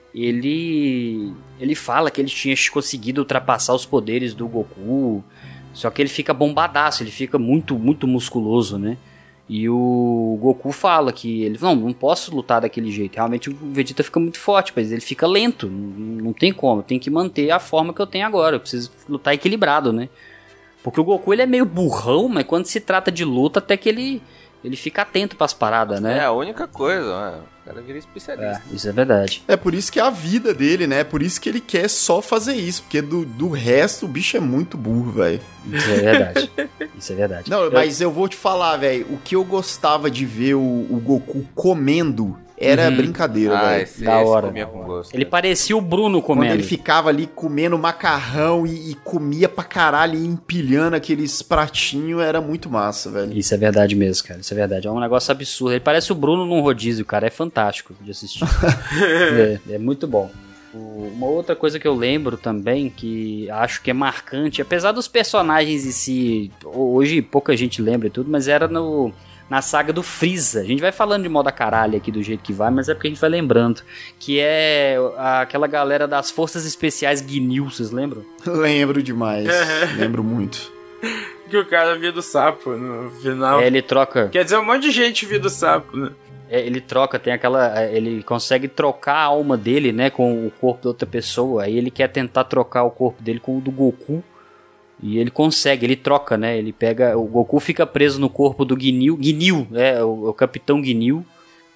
[SPEAKER 2] ele fala que ele tinha conseguido ultrapassar os poderes do Goku, só que ele fica bombadaço, ele fica muito, muito musculoso, né? E o Goku fala que ele não posso lutar daquele jeito. Realmente o Vegeta fica muito forte, mas ele fica lento, não tem como, tem que manter a forma que eu tenho agora, eu preciso lutar equilibrado, né? Porque o Goku, ele é meio burrão, mas quando se trata de luta, até que ele fica atento pras paradas, né?
[SPEAKER 3] É a única coisa, mano. O cara vira especialista.
[SPEAKER 2] Isso é verdade.
[SPEAKER 1] É por isso que é a vida dele, né? É por isso que ele quer só fazer isso. Porque do resto, o bicho é muito burro, velho.
[SPEAKER 2] Isso é verdade. Isso é verdade.
[SPEAKER 1] Não, mas eu vou te falar, velho. O que eu gostava de ver o Goku comendo... Era brincadeira, velho.
[SPEAKER 2] Da hora.
[SPEAKER 3] Comia com gosto,
[SPEAKER 2] ele parecia o Bruno comendo.
[SPEAKER 1] Quando ele ficava ali comendo macarrão e comia pra caralho e empilhando aqueles pratinhos, era muito massa, velho.
[SPEAKER 2] Isso é verdade mesmo, cara. Isso é verdade. É um negócio absurdo. Ele parece o Bruno num rodízio, cara. É fantástico de assistir. é muito bom. Uma outra coisa que eu lembro também, que acho que é marcante, apesar dos personagens em si, hoje pouca gente lembra e tudo, mas era na saga do Freeza. A gente vai falando de moda caralho aqui do jeito que vai, mas é porque a gente vai lembrando. Que é aquela galera das Forças Especiais Ginyu, vocês lembram?
[SPEAKER 1] Lembro demais. Lembro muito.
[SPEAKER 6] Que o cara via do sapo no final.
[SPEAKER 2] Ele troca.
[SPEAKER 6] Quer dizer, um monte de gente via do sapo, né?
[SPEAKER 2] Ele troca, tem aquela... Ele consegue trocar a alma dele, né, com o corpo de outra pessoa. Aí ele quer tentar trocar o corpo dele com o do Goku. E ele consegue, ele troca, né? Ele pega... O Goku fica preso no corpo do Ginyu. Ginyu, o Capitão Ginyu.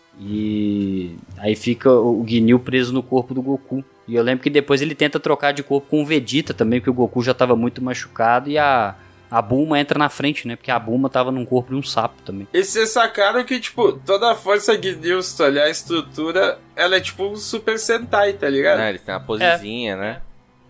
[SPEAKER 2] E aí fica o Ginyu preso no corpo do Goku. E eu lembro que depois ele tenta trocar de corpo com o Vegeta também, porque o Goku já tava muito machucado. E a Bulma entra na frente, né? Porque a Bulma tava num corpo de um sapo também.
[SPEAKER 6] E vocês sacaram que, tipo, toda a força Ginyu, se tu olhar a estrutura, ela é tipo um Super Sentai, tá ligado?
[SPEAKER 3] Eles têm uma posezinha, né?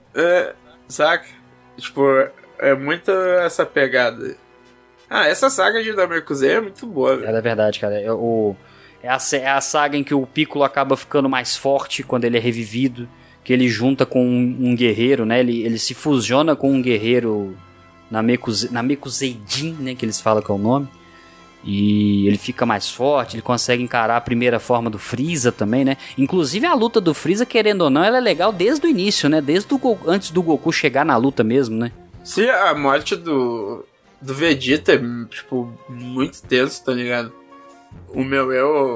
[SPEAKER 6] Saca? Tipo... É muito essa pegada. Essa saga de Namekusei é muito boa, velho.
[SPEAKER 2] É verdade, cara. É a saga em que o Piccolo acaba ficando mais forte quando ele é revivido. Que ele junta com um guerreiro, né? Ele se fusiona com um guerreiro Namekuseidin, né? Que eles falam que é o nome. E ele fica mais forte, ele consegue encarar a primeira forma do Freeza também, né? Inclusive a luta do Freeza, querendo ou não, ela é legal desde o início, né? Antes do Goku chegar na luta mesmo, né?
[SPEAKER 6] Sim, a morte do Vegeta é, tipo, muito tenso, tá ligado? O meu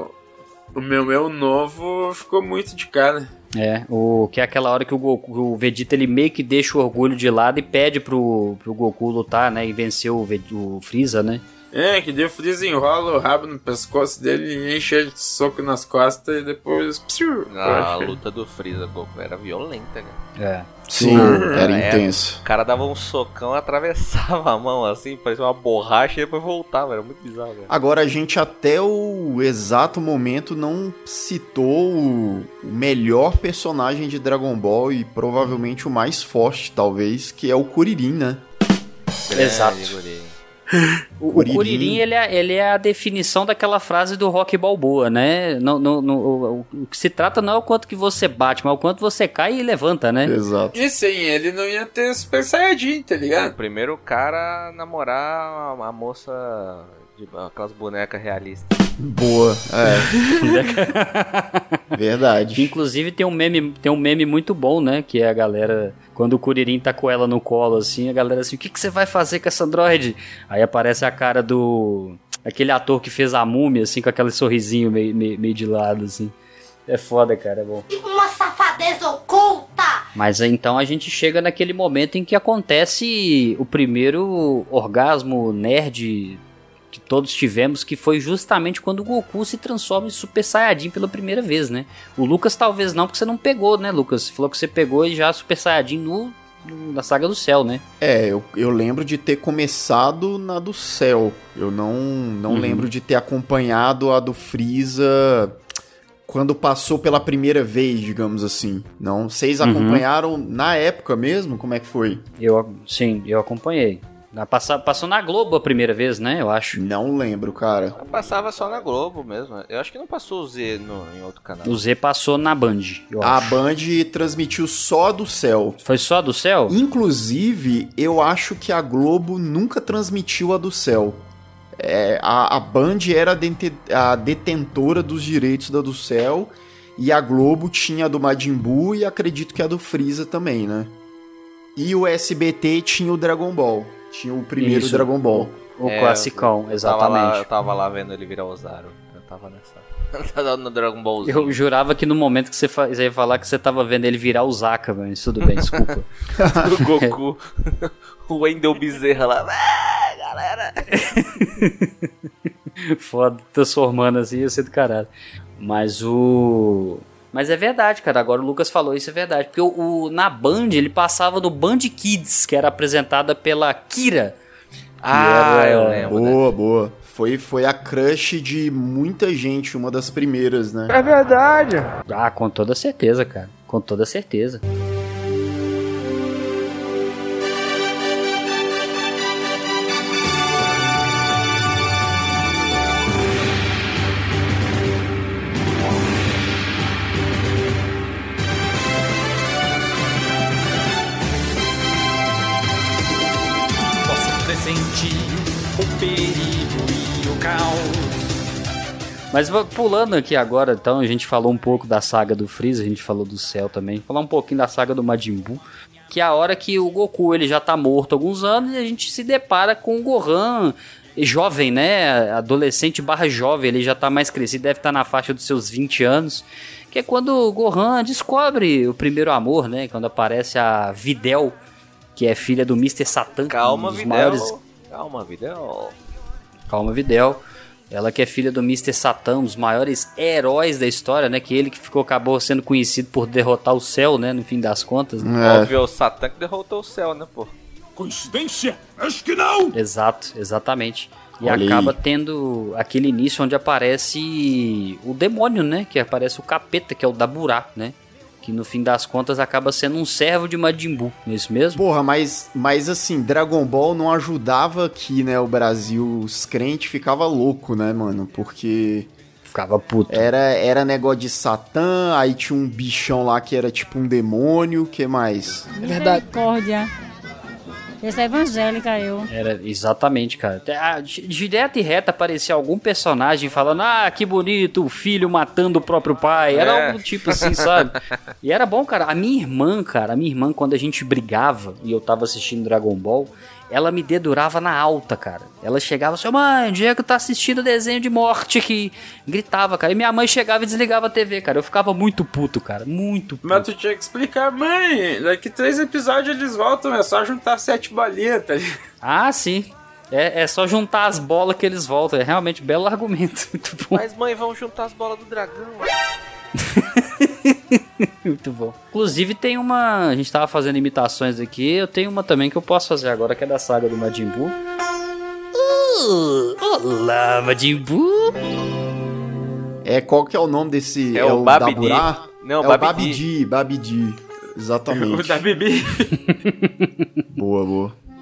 [SPEAKER 6] eu novo ficou muito de cara.
[SPEAKER 2] Que é aquela hora que o Vegeta, ele meio que deixa o orgulho de lado e pede pro Goku lutar, né? E vencer o Freeza, né?
[SPEAKER 6] Que daí o Freeza enrola o rabo no pescoço dele e enche ele de soco nas costas e depois...
[SPEAKER 3] A luta do Freeza Goku era violenta, cara.
[SPEAKER 1] Sim, era intenso.
[SPEAKER 3] O cara dava um socão, atravessava a mão assim, parecia uma borracha e depois voltava, era muito bizarro, cara.
[SPEAKER 1] Agora a gente até o exato momento não citou o melhor personagem de Dragon Ball e provavelmente o mais forte, talvez, que é o Kuririn, né?
[SPEAKER 2] Exato. O Kuririn, ele é a definição daquela frase do Rocky Balboa, né? O que se trata não é o quanto que você bate, mas o quanto você cai e levanta, né?
[SPEAKER 1] Exato.
[SPEAKER 6] E sim, ele não ia ter Super Saiyajin, tá ligado?
[SPEAKER 3] O primeiro cara a namorar uma moça de aquelas bonecas realistas.
[SPEAKER 1] Boa, Verdade.
[SPEAKER 2] Inclusive tem um meme muito bom, né? Que é a galera, quando o Kuririn tá com ela no colo, assim, a galera assim, o que você vai fazer com essa androide? Aí aparece a cara aquele ator que fez a múmia, assim, com aquele sorrisinho meio de lado, assim. É foda, cara, é bom.
[SPEAKER 10] Uma safadeza oculta!
[SPEAKER 2] Mas então a gente chega naquele momento em que acontece o primeiro orgasmo nerd que todos tivemos, que foi justamente quando o Goku se transforma em Super Saiyajin pela primeira vez, né? O Lucas talvez não, porque você não pegou, né, Lucas? Você falou que você pegou e já Super Saiyajin na Saga do Céu, né?
[SPEAKER 1] Eu lembro de ter começado na do Céu. Eu não lembro de ter acompanhado a do Freeza quando passou pela primeira vez, digamos assim. Não, vocês acompanharam na época mesmo? Como é que foi?
[SPEAKER 2] Sim, eu acompanhei. Passou na Globo a primeira vez, né? Eu acho.
[SPEAKER 1] Não lembro, cara.
[SPEAKER 3] Passava só na Globo mesmo. Eu acho que não passou o Z em outro canal.
[SPEAKER 2] O Z passou na Band, eu acho.
[SPEAKER 1] A Band transmitiu só do Céu.
[SPEAKER 2] Foi só do Céu?
[SPEAKER 1] Inclusive, eu acho que a Globo nunca transmitiu a do Céu. A Band era a detentora dos direitos da do Céu. E a Globo tinha a do Majin Buu e acredito que a do Freeza também, né? E o SBT tinha o Dragon Ball. Tinha o primeiro Dragon Ball.
[SPEAKER 2] O classicão, exatamente.
[SPEAKER 3] Eu tava lá vendo ele virar Ozaru. Eu tava nessa... no Dragon Ballzinho.
[SPEAKER 2] Eu jurava que no momento que você ia falar que você tava vendo ele virar o Zaka, mas tudo bem, desculpa.
[SPEAKER 3] O Goku. O Wendel Bezerra lá. Galera!
[SPEAKER 2] Foda, transformando assim, ia ser do caralho. Mas é verdade, cara. Agora o Lucas falou, isso é verdade. Porque na Band, ele passava no Band Kids, que era apresentada pela Kira.
[SPEAKER 3] Eu lembro.
[SPEAKER 1] Boa. Foi a crush de muita gente, uma das primeiras, né?
[SPEAKER 6] É verdade.
[SPEAKER 2] Com toda certeza, cara. Com toda certeza.
[SPEAKER 12] O perigo e o caos.
[SPEAKER 2] Mas pulando aqui agora, então, a gente falou um pouco da saga do Freeza, a gente falou do Cell também, falar um pouquinho da saga do Majin Buu, que é a hora que o Goku ele já tá morto há alguns anos e a gente se depara com o Gohan jovem, né, adolescente / jovem, ele já tá mais crescido, deve estar na faixa dos seus 20 anos, que é quando o Gohan descobre o primeiro amor, né, quando aparece a Videl, que é filha do Mr. Satan.
[SPEAKER 3] Calma,
[SPEAKER 2] Videl. Ela que é filha do Mr. Satan, um dos maiores heróis da história, né? Que ele que acabou sendo conhecido por derrotar o Céu, né? No fim das contas. Né?
[SPEAKER 3] Óbvio, o Satan que derrotou o Céu, né, pô?
[SPEAKER 12] Coincidência? Acho que não!
[SPEAKER 2] Exatamente. E
[SPEAKER 1] Olha
[SPEAKER 2] acaba
[SPEAKER 1] aí.
[SPEAKER 2] tendo aquele início onde aparece o demônio, né? Que aparece o capeta, que é o Daburá, né? Que no fim das contas acaba sendo um servo de Majin Buu, não é isso mesmo?
[SPEAKER 1] Porra, mas assim, Dragon Ball não ajudava aqui, né, o Brasil, os crentes ficavam loucos, né, mano, porque...
[SPEAKER 2] Ficava puto.
[SPEAKER 1] Era negócio de Satã, aí tinha um bichão lá que era tipo um demônio, o que mais?
[SPEAKER 13] Misericórdia. Essa é evangélica, eu.
[SPEAKER 2] Era, exatamente, cara. Direto e reto aparecia algum personagem falando, que bonito, o filho matando o próprio pai. Era algo tipo assim, sabe? E era bom, cara. A minha irmã, quando a gente brigava e eu tava assistindo Dragon Ball, ela me dedurava na alta, cara. Ela chegava assim, mãe, o Diego tá assistindo desenho de morte aqui. Gritava, cara. E minha mãe chegava e desligava a TV, cara. Eu ficava muito puto, cara. Muito puto.
[SPEAKER 6] Mas tu tinha que explicar, mãe, daqui 3 episódios eles voltam, é só juntar 7 bolinhas, tá ligado?
[SPEAKER 2] Ah, sim. É só juntar as bolas que eles voltam. É realmente um belo argumento. Muito bom.
[SPEAKER 3] Mas, mãe, vamos juntar as bolas do dragão.
[SPEAKER 2] Muito bom. Inclusive tem uma... A gente tava fazendo imitações aqui. Eu tenho uma também que eu posso fazer agora, que é da saga do Majin Buu. Olá, Majin Buu.
[SPEAKER 1] Qual que é o nome desse...
[SPEAKER 3] É o Babidi.
[SPEAKER 1] Daburá?
[SPEAKER 3] Não,
[SPEAKER 1] é
[SPEAKER 3] Babidi.
[SPEAKER 1] o Babidi. Exatamente.
[SPEAKER 6] O da Bibi.
[SPEAKER 1] Boa.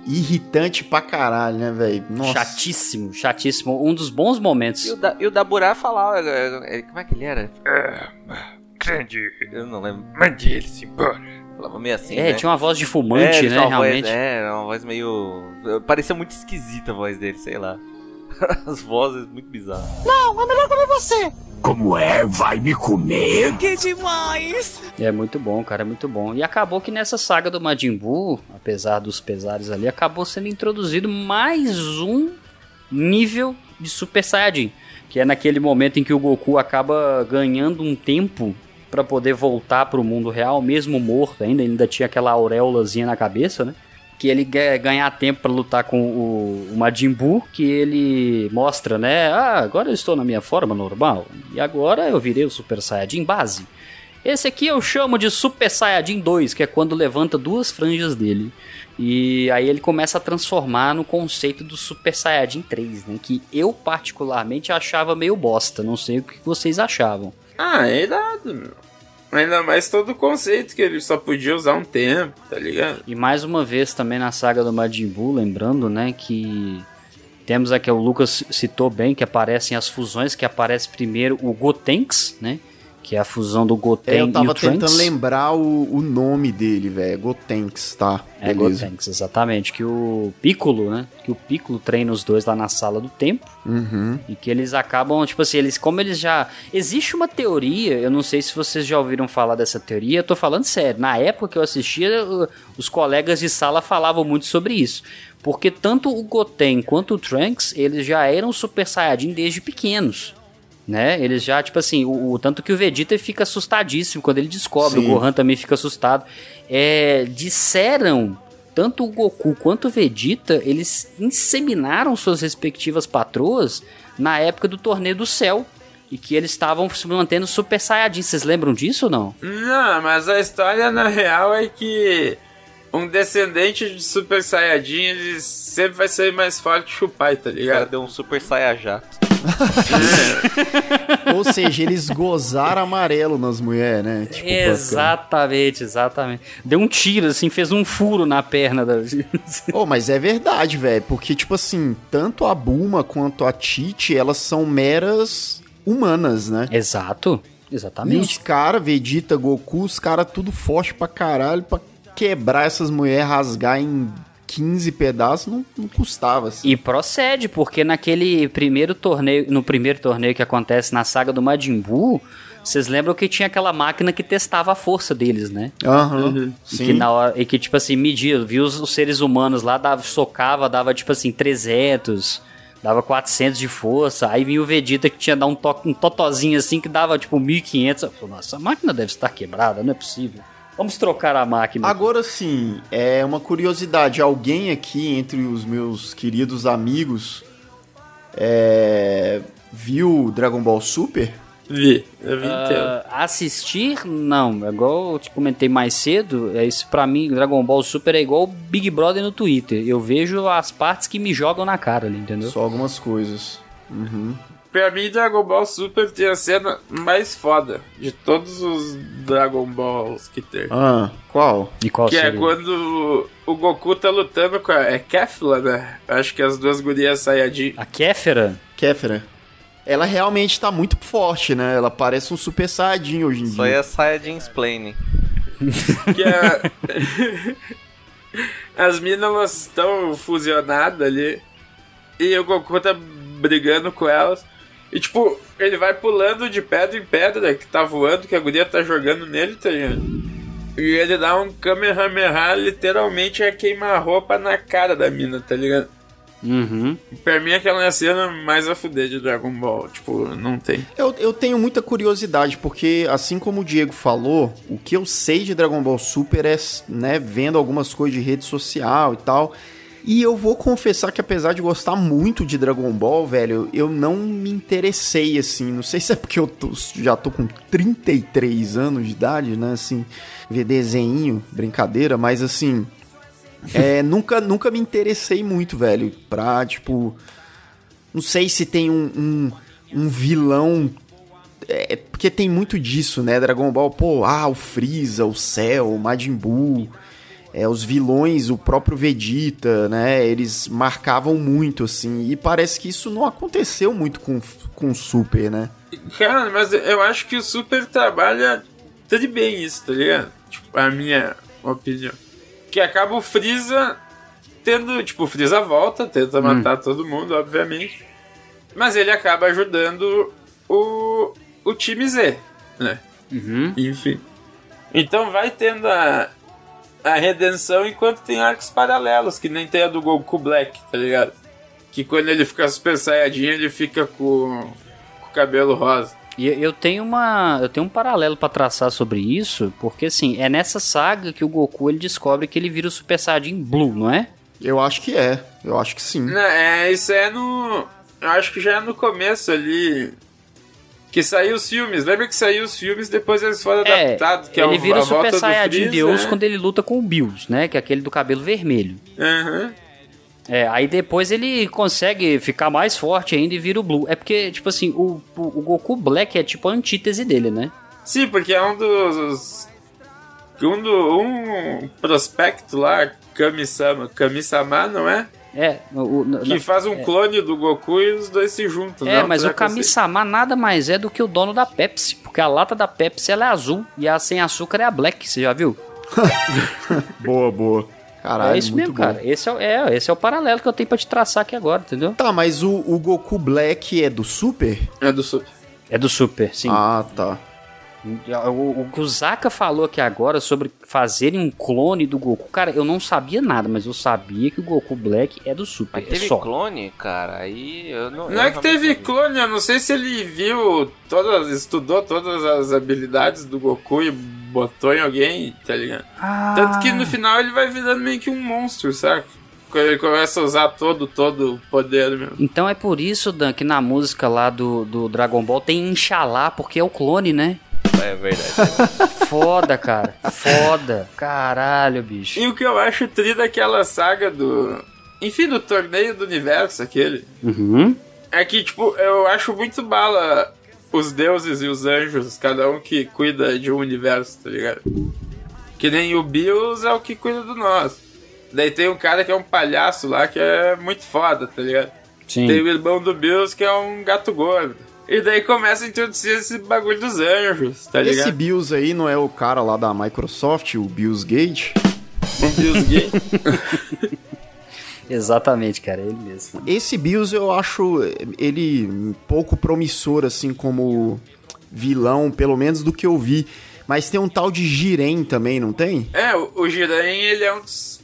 [SPEAKER 1] irritante pra caralho, né, velho?
[SPEAKER 2] Chatíssimo, chatíssimo. Um dos bons momentos.
[SPEAKER 3] E o Daburá falava... Como é que ele era?
[SPEAKER 6] Grande.
[SPEAKER 3] Eu não lembro.
[SPEAKER 6] Mande ele-se embora.
[SPEAKER 3] Falava meio assim, né?
[SPEAKER 2] Tinha uma voz de fumante, né, realmente.
[SPEAKER 3] Era uma voz meio... Parecia muito esquisita a voz dele, sei lá. As vozes muito bizarras.
[SPEAKER 14] Não, é melhor comer você.
[SPEAKER 9] Como é? Vai me comer?
[SPEAKER 14] Que demais!
[SPEAKER 2] É muito bom, cara, é muito bom. E acabou que nessa saga do Majin Buu, apesar dos pesares ali, acabou sendo introduzido mais um nível de Super Saiyajin. Que é naquele momento em que o Goku acaba ganhando um tempo pra poder voltar pro mundo real, mesmo morto ainda tinha aquela auréolazinha na cabeça, né? Que ele ganhar tempo pra lutar com o Majin Buu, que ele mostra, né? Agora eu estou na minha forma normal, e agora eu virei o Super Saiyajin base. Esse aqui eu chamo de Super Saiyajin 2, que é quando levanta 2 franjas dele. E aí ele começa a transformar no conceito do Super Saiyajin 3, né? Que eu particularmente achava meio bosta, não sei o que vocês achavam.
[SPEAKER 6] É irado, meu. Ainda mais todo o conceito que ele só podia usar um tempo, tá ligado?
[SPEAKER 2] E mais uma vez também na saga do Majin Buu, lembrando, né, que temos aqui, o Lucas citou bem, que aparecem as fusões, que aparece primeiro o Gotenks, né, que é a fusão do Goten e o Trunks.
[SPEAKER 1] Eu tava tentando lembrar o nome dele, velho, Gotenks, tá?
[SPEAKER 2] É Gotenks, exatamente, que o Piccolo, né, que o Piccolo treina os dois lá na sala do tempo, e que eles acabam, tipo assim, como eles já... Existe uma teoria, eu não sei se vocês já ouviram falar dessa teoria, eu tô falando sério, na época que eu assistia, os colegas de sala falavam muito sobre isso, porque tanto o Goten quanto o Trunks, eles já eram Super Saiyajin desde pequenos. Né? Eles já, tipo assim, tanto que o Vegeta fica assustadíssimo quando ele descobre. Sim. O Gohan também fica assustado. Disseram, tanto o Goku quanto o Vegeta, eles inseminaram suas respectivas patroas na época do Torneio do Céu. E que eles estavam se mantendo Super Saiyajin. Vocês lembram disso ou não?
[SPEAKER 6] Não, mas a história na real é que um descendente de Super Saiyajin, ele sempre vai ser mais forte que o pai, tá ligado? O
[SPEAKER 3] cara deu um Super Saiyajato.
[SPEAKER 1] Ou seja, eles gozaram amarelo nas mulheres, né?
[SPEAKER 2] Tipo, exatamente. Deu um tiro, assim, fez um furo na perna da...
[SPEAKER 1] Mas é verdade, velho. Porque, tipo assim, tanto a Bulma quanto a Tite, elas são meras humanas, né?
[SPEAKER 2] Exato, exatamente.
[SPEAKER 1] E os caras, Vegeta, Goku, os caras tudo forte pra caralho, pra quebrar essas mulheres, rasgar em 15 pedaços, não custava, assim.
[SPEAKER 2] E procede, porque naquele primeiro torneio, que acontece na saga do Majin Buu, vocês lembram que tinha aquela máquina que testava a força deles, né?
[SPEAKER 1] Sim.
[SPEAKER 2] E que, tipo assim, media, viu os seres humanos lá, dava, tipo assim, 300, dava 400 de força, aí vinha o Vegeta que tinha dado um totozinho assim, que dava, tipo, 1500. Eu falei, nossa, a máquina deve estar quebrada, não é possível. Vamos trocar a máquina.
[SPEAKER 1] Agora sim, é uma curiosidade. Alguém aqui, entre os meus queridos amigos, viu Dragon Ball Super?
[SPEAKER 6] Vi, eu vi inteiro.
[SPEAKER 2] Assistir, não. É igual eu te comentei mais cedo, isso pra mim, Dragon Ball Super é igual Big Brother no Twitter. Eu vejo as partes que me jogam na cara ali, entendeu?
[SPEAKER 1] Só algumas coisas.
[SPEAKER 6] Pra mim, Dragon Ball Super tem a cena mais foda de todos os Dragon Balls que tem.
[SPEAKER 1] Qual?
[SPEAKER 2] E qual
[SPEAKER 6] que
[SPEAKER 2] seria?
[SPEAKER 6] É quando o Goku tá lutando com a Kefla, né? Acho que as duas gurias Saiyajin.
[SPEAKER 2] A Kéfera?
[SPEAKER 1] Ela realmente tá muito forte, né? Ela parece um Super Saiyajin hoje em dia.
[SPEAKER 3] Só é Saiyajin Explaining.
[SPEAKER 6] Que as minas, elas estão fusionadas ali. E o Goku tá brigando com elas. E, tipo, ele vai pulando de pedra em pedra, que tá voando, que a guria tá jogando nele, tá ligado? E ele dá um Kamehameha, literalmente é queimar roupa na cara da mina, tá ligado? Pra mim, aquela é a cena mais a fuder de Dragon Ball. Tipo, não tem.
[SPEAKER 1] Eu tenho muita curiosidade, porque, assim como o Diego falou, o que eu sei de Dragon Ball Super é, né, vendo algumas coisas de rede social e tal... E eu vou confessar que apesar de gostar muito de Dragon Ball, velho, eu não me interessei, assim. Não sei se é porque eu já tô com 33 anos de idade, né, assim, ver desenho, brincadeira, mas assim, nunca me interessei muito, velho, pra, tipo, não sei se tem um vilão, porque tem muito disso, né, Dragon Ball, o Freeza, o Cell, o Majin Buu... os vilões, o próprio Vegeta, né? Eles marcavam muito, assim. E parece que isso não aconteceu muito com o Super, né?
[SPEAKER 6] Cara, mas eu acho que o Super trabalha tudo bem isso, tá ligado? Tipo, a minha opinião. Que acaba o Freeza tendo... Tipo, o Freeza volta, tenta matar todo mundo, obviamente. Mas ele acaba ajudando o time Z, né? Enfim. Então vai tendo a redenção enquanto tem arcos paralelos, que nem tem a do Goku Black, tá ligado? Que quando ele fica Super Saiyajin, ele fica com o cabelo rosa.
[SPEAKER 2] E eu tenho um paralelo pra traçar sobre isso, porque assim, é nessa saga que o Goku ele descobre que ele vira o Super Saiyajin Blue, não é?
[SPEAKER 1] Eu acho que é, eu acho que sim.
[SPEAKER 6] Não, isso é no... Eu acho que já é no começo ali... Que saiu os filmes. Lembra que saiu os filmes e depois eles foram adaptados? Que
[SPEAKER 2] ele
[SPEAKER 6] é
[SPEAKER 2] vira o Super
[SPEAKER 6] Saiyajin
[SPEAKER 2] Saiyajin Deus quando ele luta com o Bills, né? Que é aquele do cabelo vermelho. Aí depois ele consegue ficar mais forte ainda e vira o Blue. É porque, tipo assim, o Goku Black é tipo a antítese dele, né?
[SPEAKER 6] Sim, porque é um dos... Um prospecto lá, Kami-sama, não é? Que faz um clone do Goku e os dois se juntam.
[SPEAKER 2] Mas o Kami-sama nada mais é do que o dono da Pepsi, porque a lata da Pepsi ela é azul e a sem açúcar é a Black, você já viu?
[SPEAKER 1] Boa. Caralho,
[SPEAKER 2] é isso mesmo,
[SPEAKER 1] bom.
[SPEAKER 2] cara. Esse é o paralelo que eu tenho pra te traçar aqui agora, entendeu?
[SPEAKER 1] Tá, mas o Goku Black é do Super?
[SPEAKER 6] É do Super.
[SPEAKER 2] É do Super, sim.
[SPEAKER 1] Ah, tá.
[SPEAKER 2] O que o Zaka falou aqui agora sobre fazerem um clone do Goku, cara, eu não sabia nada, mas eu sabia que o Goku Black é do Super.
[SPEAKER 3] Mas teve clone, cara? Aí eu não...
[SPEAKER 6] Não é que teve clone, eu não sei se ele estudou todas as habilidades do Goku e botou em alguém, tá ligado? Tanto que no final ele vai virando meio que um monstro, saca? Quando ele começa a usar todo o poder mesmo.
[SPEAKER 2] Então é por isso, Dan, que na música lá do Dragon Ball tem Inshallah, porque é o clone, né?
[SPEAKER 3] É verdade.
[SPEAKER 2] Foda, cara. Foda. Caralho, bicho.
[SPEAKER 6] E o que eu acho tri daquela saga do... Enfim, do torneio do universo, aquele. É que, tipo, eu acho muito bala os deuses e os anjos, cada um que cuida de um universo, tá ligado? Que nem o Bills é o que cuida do nosso. Daí tem um cara que é um palhaço lá, que é muito foda, tá ligado?
[SPEAKER 2] Sim.
[SPEAKER 6] Tem o irmão do Bills, que é um gato gordo. E daí começa a introduzir esse bagulho dos anjos, tá ligado?
[SPEAKER 1] Esse Bills aí não é o cara lá da Microsoft, o Bills Gate?
[SPEAKER 6] O Bills Gate?
[SPEAKER 2] Exatamente, cara, é ele mesmo.
[SPEAKER 1] Esse Bills eu acho ele pouco promissor, assim, como vilão, pelo menos do que eu vi. Mas tem um tal de Jiren também, não tem?
[SPEAKER 6] O Jiren, ele é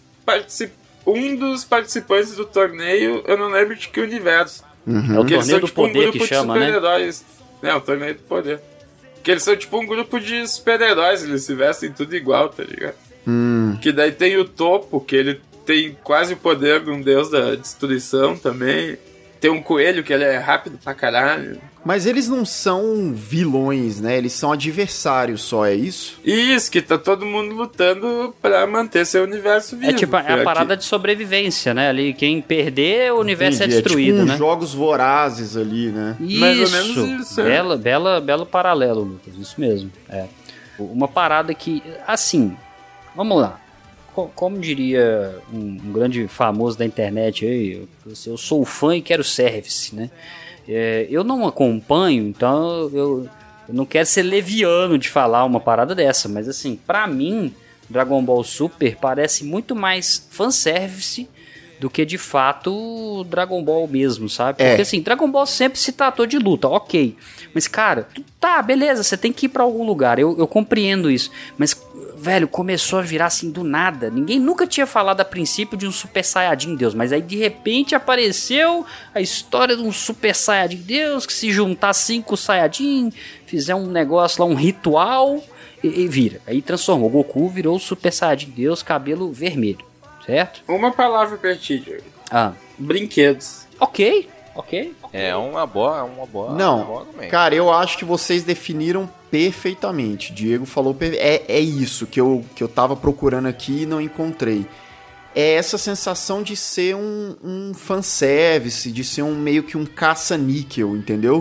[SPEAKER 6] um dos participantes do torneio, eu não lembro de que universo.
[SPEAKER 2] É o torneio do poder que chama, né?
[SPEAKER 6] O torneio do poder. Que eles são tipo um grupo de super-heróis, eles se vestem tudo igual, tá ligado? Que daí tem o Topo, que ele tem quase o poder de um deus da destruição também. Tem um coelho que ele é rápido pra caralho.
[SPEAKER 1] Mas eles não são vilões, né? Eles são adversários só, é isso?
[SPEAKER 6] Isso, que tá todo mundo lutando pra manter seu universo vivo.
[SPEAKER 2] É tipo, é a parada de sobrevivência, né? Ali, quem perder, o universo é destruído,
[SPEAKER 1] é tipo
[SPEAKER 2] né?
[SPEAKER 1] Jogos Vorazes ali, né?
[SPEAKER 2] Isso,
[SPEAKER 6] mais ou menos isso.
[SPEAKER 2] Belo paralelo, Lucas, isso mesmo. Uma parada que, assim, vamos lá. Como diria um grande famoso da internet aí, eu sou fã e quero service, né? Eu não acompanho, então eu não quero ser leviano de falar uma parada dessa, mas assim, pra mim, Dragon Ball Super parece muito mais fanservice do que de fato Dragon Ball mesmo, sabe? Porque assim, Dragon Ball sempre se tratou de luta, ok. Mas cara, tá, beleza, você tem que ir pra algum lugar, eu compreendo isso. Mas, velho, começou a virar assim do nada. Ninguém nunca tinha falado a princípio de um Super Saiyajin Deus, mas aí de repente apareceu a história de um Super Saiyajin Deus que se juntar 5 Saiyajin, fizer um negócio lá, um ritual e vira. Aí transformou, o Goku virou o Super Saiyajin Deus, cabelo vermelho. Certo?
[SPEAKER 6] Uma palavra pra ti, Diego. Brinquedos.
[SPEAKER 2] Ok.
[SPEAKER 3] É uma boa.
[SPEAKER 1] Não, cara, eu acho que vocês definiram perfeitamente. Diego falou é isso que eu tava procurando aqui e não encontrei. É essa sensação de ser um fanservice, de ser meio que um caça-níquel, entendeu?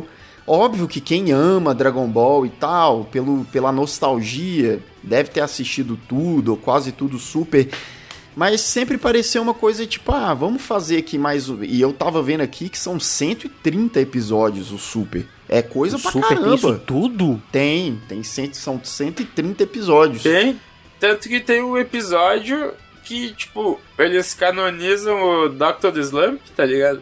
[SPEAKER 1] Óbvio que quem ama Dragon Ball e tal, pela nostalgia, deve ter assistido tudo, ou quase tudo Super, mas sempre pareceu uma coisa tipo, vamos fazer aqui mais... E eu tava vendo aqui que são 130 episódios o Super. É coisa pra
[SPEAKER 2] Super
[SPEAKER 1] caramba.
[SPEAKER 2] Tem isso tudo?
[SPEAKER 1] São 130 episódios.
[SPEAKER 6] Tem, tanto que tem um episódio que, tipo, eles canonizam o Dr. Slump, tá ligado?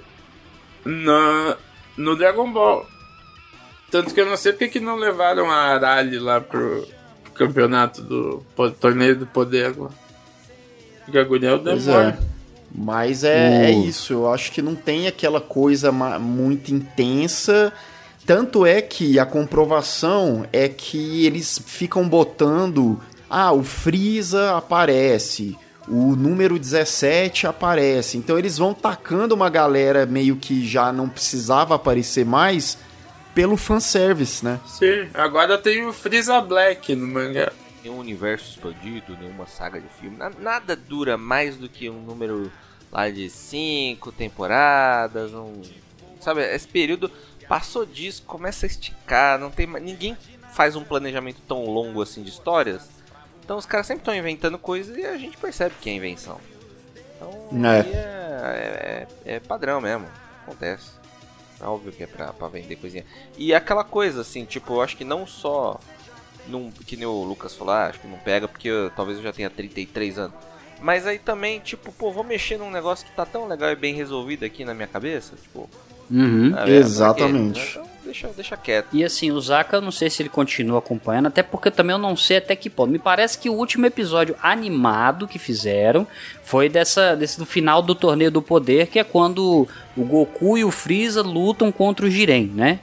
[SPEAKER 6] No Dragon Ball. Tanto que eu não sei porque que não levaram a Arali lá pro campeonato do torneio do poder lá. Porque a Guniel demora.
[SPEAKER 1] Mas é isso, eu acho que não tem aquela coisa muito intensa. Tanto é que a comprovação é que eles ficam botando... o Freeza aparece, o número 17 aparece. Então eles vão tacando uma galera meio que já não precisava aparecer mais pelo fanservice, né?
[SPEAKER 6] Sim, agora tem o Freeza Black no mangá.
[SPEAKER 3] Nenhum universo expandido, nenhuma saga de filme, nada dura mais do que um número lá de 5 temporadas, sabe, esse período passou disso, começa a esticar, não tem ninguém faz um planejamento tão longo assim de histórias, então os caras sempre estão inventando coisas e a gente percebe que é invenção, então é padrão mesmo, acontece, é óbvio que é pra vender coisinha, e aquela coisa assim, tipo, eu acho que não só que nem o Lucas falou, acho que não pega porque talvez eu já tenha 33 anos. Mas aí também, tipo, vou mexer num negócio que tá tão legal e bem resolvido aqui na minha cabeça, tipo...
[SPEAKER 1] Exatamente.
[SPEAKER 3] Então deixa quieto.
[SPEAKER 2] E assim, o Zaka, eu não sei se ele continua acompanhando, até porque também eu não sei até que ponto. Me parece que o último episódio animado que fizeram foi desse do final do Torneio do Poder, que é quando o Goku e o Freeza lutam contra o Jiren, né?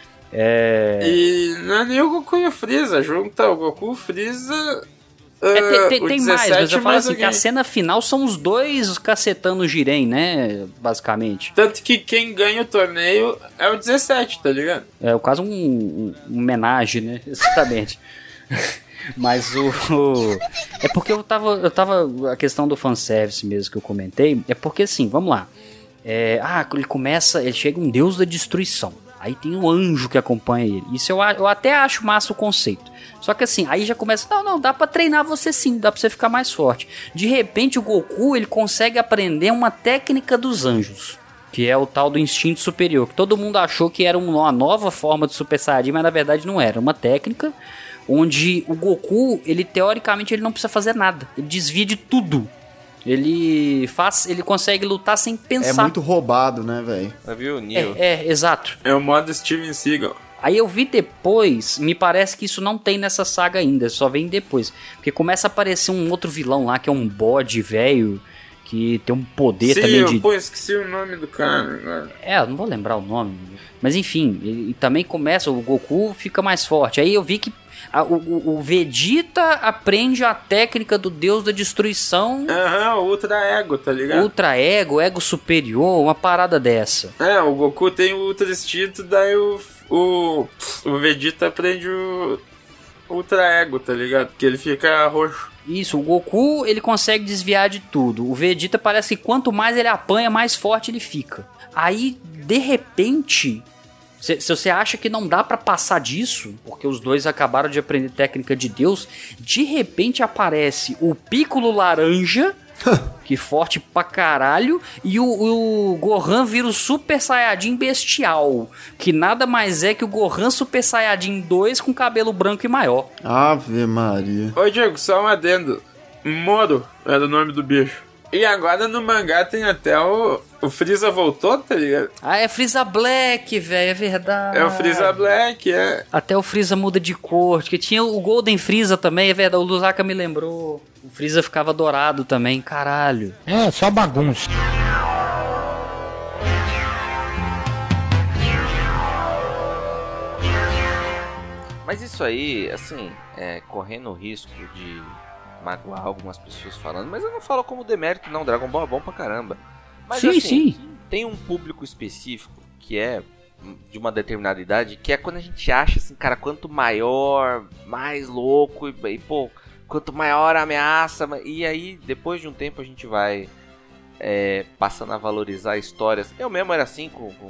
[SPEAKER 6] E não é nem o Goku e o Freeza, junta o Goku, o Freeza...
[SPEAKER 2] tem mais, mas eu falo assim, que a cena final são os dois cacetando o Jiren, né, basicamente.
[SPEAKER 6] Tanto que quem ganha o torneio é o 17, tá ligado?
[SPEAKER 2] É quase um homenagem, né, exatamente. Mas é porque eu tava... A questão do fanservice mesmo que eu comentei, é porque assim, vamos lá. Ele chega um deus da destruição. Aí tem um anjo que acompanha ele. Isso eu até acho massa o conceito. Só que assim, aí já começa... Não, dá pra treinar você sim, dá pra você ficar mais forte. De repente o Goku, ele consegue aprender uma técnica dos anjos. Que é o tal do instinto superior. Que todo mundo achou que era uma nova forma de Super Saiyajin, mas na verdade não era. Uma técnica onde o Goku, ele teoricamente ele não precisa fazer nada. Ele desvia de tudo. Ele consegue lutar sem pensar.
[SPEAKER 1] É muito roubado, né, velho?
[SPEAKER 3] Viu, Neo?
[SPEAKER 2] Exato.
[SPEAKER 6] É o modo Steven Seagal.
[SPEAKER 2] Aí eu vi depois, me parece que isso não tem nessa saga ainda, só vem depois. Porque começa a aparecer um outro vilão lá, que é um bode velho, que tem um poder também de...
[SPEAKER 6] Pô, esqueci o nome do cara.
[SPEAKER 2] Eu não vou lembrar o nome. Mas enfim, e também começa, o Goku fica mais forte. Aí eu vi que o Vegeta aprende a técnica do Deus da Destruição.
[SPEAKER 6] O Ultra Ego, tá ligado?
[SPEAKER 2] Ultra Ego, Ego Superior, uma parada dessa.
[SPEAKER 6] O Goku tem o Ultra Instinto, daí o Vegeta aprende o Ultra Ego, tá ligado? Porque ele fica roxo.
[SPEAKER 2] Isso, o Goku ele consegue desviar de tudo. O Vegeta parece que quanto mais ele apanha, mais forte ele fica. Aí, de repente... Se você acha que não dá pra passar disso, porque os dois acabaram de aprender técnica de Deus, de repente aparece o Piccolo laranja, que forte pra caralho, e o Gohan vira o Super Saiyajin bestial, que nada mais é que o Gohan Super Saiyajin 2 com cabelo branco e maior.
[SPEAKER 1] Ave Maria.
[SPEAKER 6] Ô Diego, só um adendo. Moro era o nome do bicho. E agora no mangá tem até o Freeza voltou, tá ligado?
[SPEAKER 2] É Freeza Black, velho, é verdade.
[SPEAKER 6] É o Freeza Black,
[SPEAKER 2] Até o Freeza muda de cor, que tinha o Golden Freeza também, é verdade, o Lusaka me lembrou. O Freeza ficava dourado também, caralho.
[SPEAKER 15] Só bagunça.
[SPEAKER 3] Mas isso aí, assim, correndo o risco de magoar algumas pessoas falando, mas eu não falo como demérito não, Dragon Ball é bom pra caramba. Mas sim. Tem um público específico que é de uma determinada idade, que é quando a gente acha assim, cara, quanto maior, mais louco, e pô, quanto maior a ameaça, e aí depois de um tempo a gente vai passando a valorizar histórias. Eu mesmo era assim com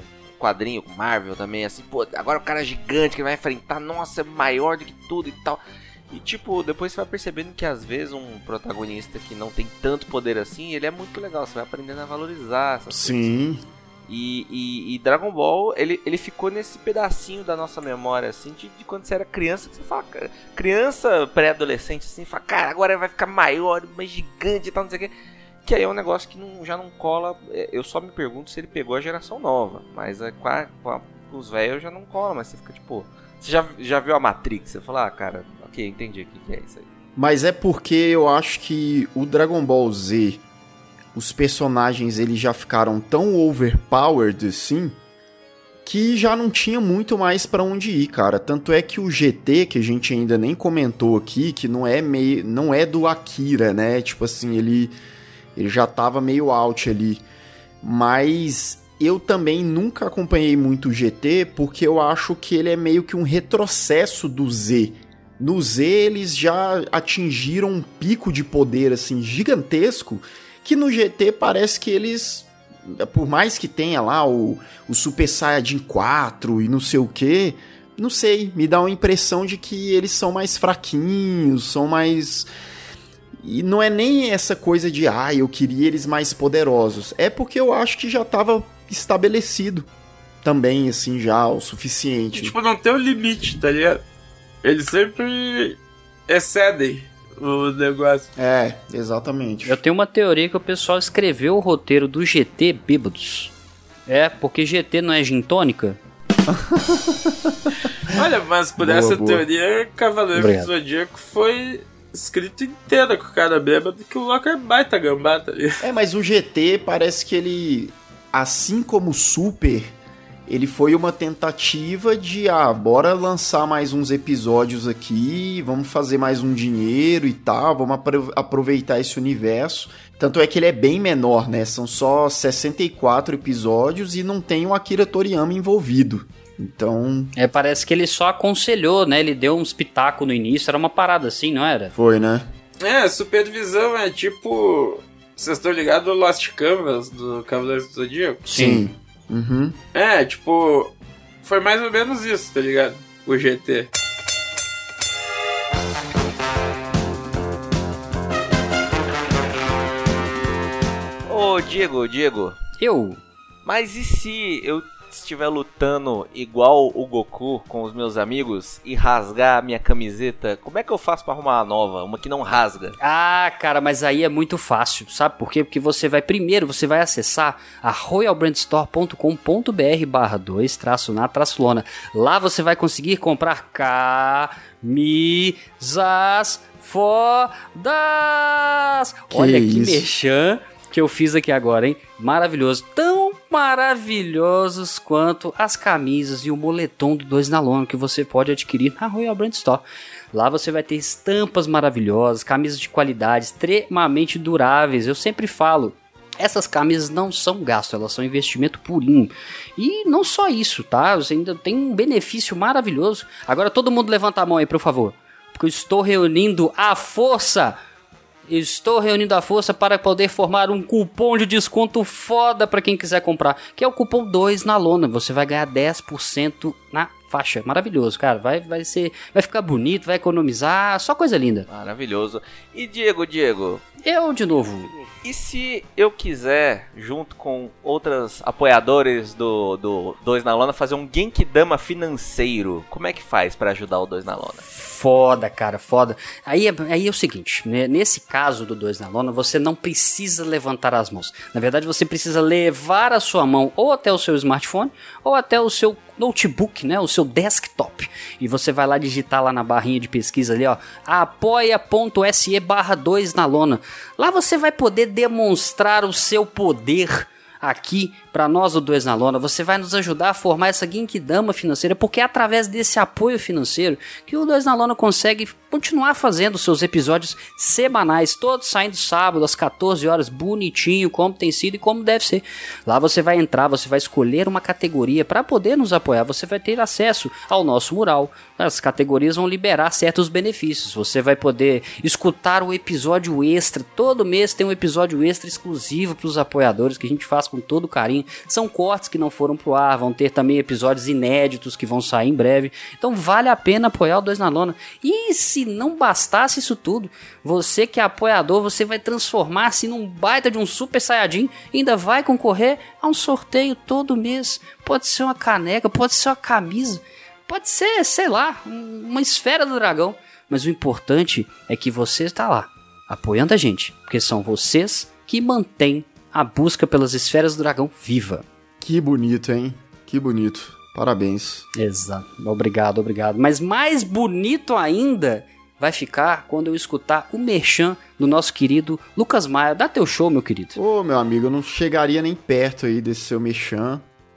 [SPEAKER 3] quadrinho, Marvel também, assim, pô, agora o cara é gigante que ele vai enfrentar, nossa, é maior do que tudo e tal. E tipo, depois você vai percebendo que às vezes um protagonista que não tem tanto poder assim, ele é muito legal, você vai aprendendo a valorizar essas
[SPEAKER 1] Sim.
[SPEAKER 3] coisas. E Dragon Ball, ele ficou nesse pedacinho da nossa memória, assim, de quando você era criança, que você fala, criança pré-adolescente, assim, fala, cara, agora vai ficar maior, mais gigante e tal, não sei o que. Que aí é um negócio que já não cola. Eu só me pergunto se ele pegou a geração nova, mas com os velhos já não cola, mas você fica tipo. Você já viu a Matrix? Você fala, cara, ok, entendi o que é isso aí.
[SPEAKER 1] Mas é porque eu acho que o Dragon Ball Z, os personagens eles já ficaram tão overpowered assim, que já não tinha muito mais pra onde ir, cara. Tanto é que o GT, que a gente ainda nem comentou aqui, que não é do Akira, né? Tipo assim, ele já tava meio out ali. Mas eu também nunca acompanhei muito o GT, porque eu acho que ele é meio que um retrocesso do Z. No Z eles já atingiram um pico de poder assim gigantesco, que no GT parece que eles, por mais que tenha lá o Super Saiyajin 4 e não sei o que, não sei, me dá uma impressão de que eles são mais fraquinhos, são mais... E não é nem essa coisa de, eu queria eles mais poderosos. É porque eu acho que já tava estabelecido também, assim, já o suficiente.
[SPEAKER 6] Tipo, não tem um limite, tá ligado? Eles sempre excedem o negócio.
[SPEAKER 1] É, exatamente.
[SPEAKER 2] Eu tenho uma teoria que o pessoal escreveu o roteiro do GT bêbados. Porque GT não é gin tônica?
[SPEAKER 6] Olha, mas por essa teoria, Cavaleiro do Zodíaco foi escrito inteiro com o cara bêbado, que o louco é baita gambá, tá ligado?
[SPEAKER 1] Mas o GT parece que ele, assim como o Super, ele foi uma tentativa de, bora lançar mais uns episódios aqui, vamos fazer mais um dinheiro e tal, vamos aproveitar esse universo. Tanto é que ele é bem menor, né? São só 64 episódios e não tem o Akira Toriyama envolvido. Então...
[SPEAKER 2] parece que ele só aconselhou, né? Ele deu uns pitacos no início, era uma parada assim, não era?
[SPEAKER 1] Foi, né?
[SPEAKER 6] Supervisão é tipo... Vocês estão ligados ao Lost Canvas do Cavaleiro do Zodíaco?
[SPEAKER 1] Sim. Uhum.
[SPEAKER 6] Tipo... Foi mais ou menos isso, tá ligado? O GT.
[SPEAKER 3] Ô, Diego.
[SPEAKER 2] Eu?
[SPEAKER 3] Mas e se eu estiver lutando igual o Goku com os meus amigos e rasgar a minha camiseta, como é que eu faço pra arrumar uma nova? Uma que não rasga?
[SPEAKER 2] Cara, mas aí é muito fácil, sabe por quê? Porque você vai acessar a royalbrandstore.com.br/2-na-lona. Lá você vai conseguir comprar camisas fodas! Olha que merchan que eu fiz aqui agora, hein? Maravilhoso. Tão maravilhosos quanto as camisas e o moletom do 2 na Lona que você pode adquirir na Royal Brand Store. Lá você vai ter estampas maravilhosas, camisas de qualidade, extremamente duráveis. Eu sempre falo, essas camisas não são gasto, elas são investimento purinho. E não só isso, tá? Você ainda tem um benefício maravilhoso. Agora todo mundo levanta a mão aí, por favor. Porque eu estou reunindo a força para poder formar um cupom de desconto foda para quem quiser comprar, que é o cupom 2 na Lona. Você vai ganhar 10% na faixa. Maravilhoso, cara. Vai ficar bonito, vai economizar, só coisa linda.
[SPEAKER 3] Maravilhoso. E Diego?
[SPEAKER 2] Eu de novo.
[SPEAKER 3] E se eu quiser, junto com outros apoiadores do 2 na Lona, fazer um Genkidama financeiro, como é que faz para ajudar o 2 na Lona?
[SPEAKER 2] Foda, cara, foda. Aí é o seguinte, né? Nesse caso do 2 na Lona, você não precisa levantar as mãos. Na verdade, você precisa levar a sua mão ou até o seu smartphone ou até o seu notebook, né? O seu desktop. E você vai lá digitar lá na barrinha de pesquisa ali, ó, apoia.se/2 na Lona. Lá você vai poder demonstrar o seu poder aqui para nós do 2 na Lona. Você vai nos ajudar a formar essa Genkidama financeira, porque é através desse apoio financeiro que o 2 na Lona consegue continuar fazendo seus episódios semanais, todos saindo sábado às 14 horas, bonitinho, como tem sido e como deve ser. Lá você vai entrar, você vai escolher uma categoria para poder nos apoiar, você vai ter acesso ao nosso mural. As categorias vão liberar certos benefícios, você vai poder escutar o episódio extra, todo mês tem um episódio extra exclusivo para os apoiadores, que a gente faz com todo carinho. também. São cortes que não foram pro ar, vão ter também episódios inéditos que vão sair em breve. Então vale a pena apoiar o 2 na Lona. E se não bastasse isso tudo, você que é apoiador, você vai transformar-se num baita de um Super Saiyajin e ainda vai concorrer a um sorteio todo mês. Pode ser uma caneca, pode ser uma camisa, pode ser, sei lá, uma esfera do dragão. Mas o importante é que você está lá, apoiando a gente, porque são vocês que mantêm a busca pelas esferas do dragão viva.
[SPEAKER 1] Que bonito, hein? Que bonito. Parabéns.
[SPEAKER 2] Exato. Obrigado. Mas mais bonito ainda vai ficar quando eu escutar o merchan do nosso querido Lucas Maia. Dá teu show, meu querido.
[SPEAKER 1] Ô, meu amigo, eu não chegaria nem perto aí desse seu merchan.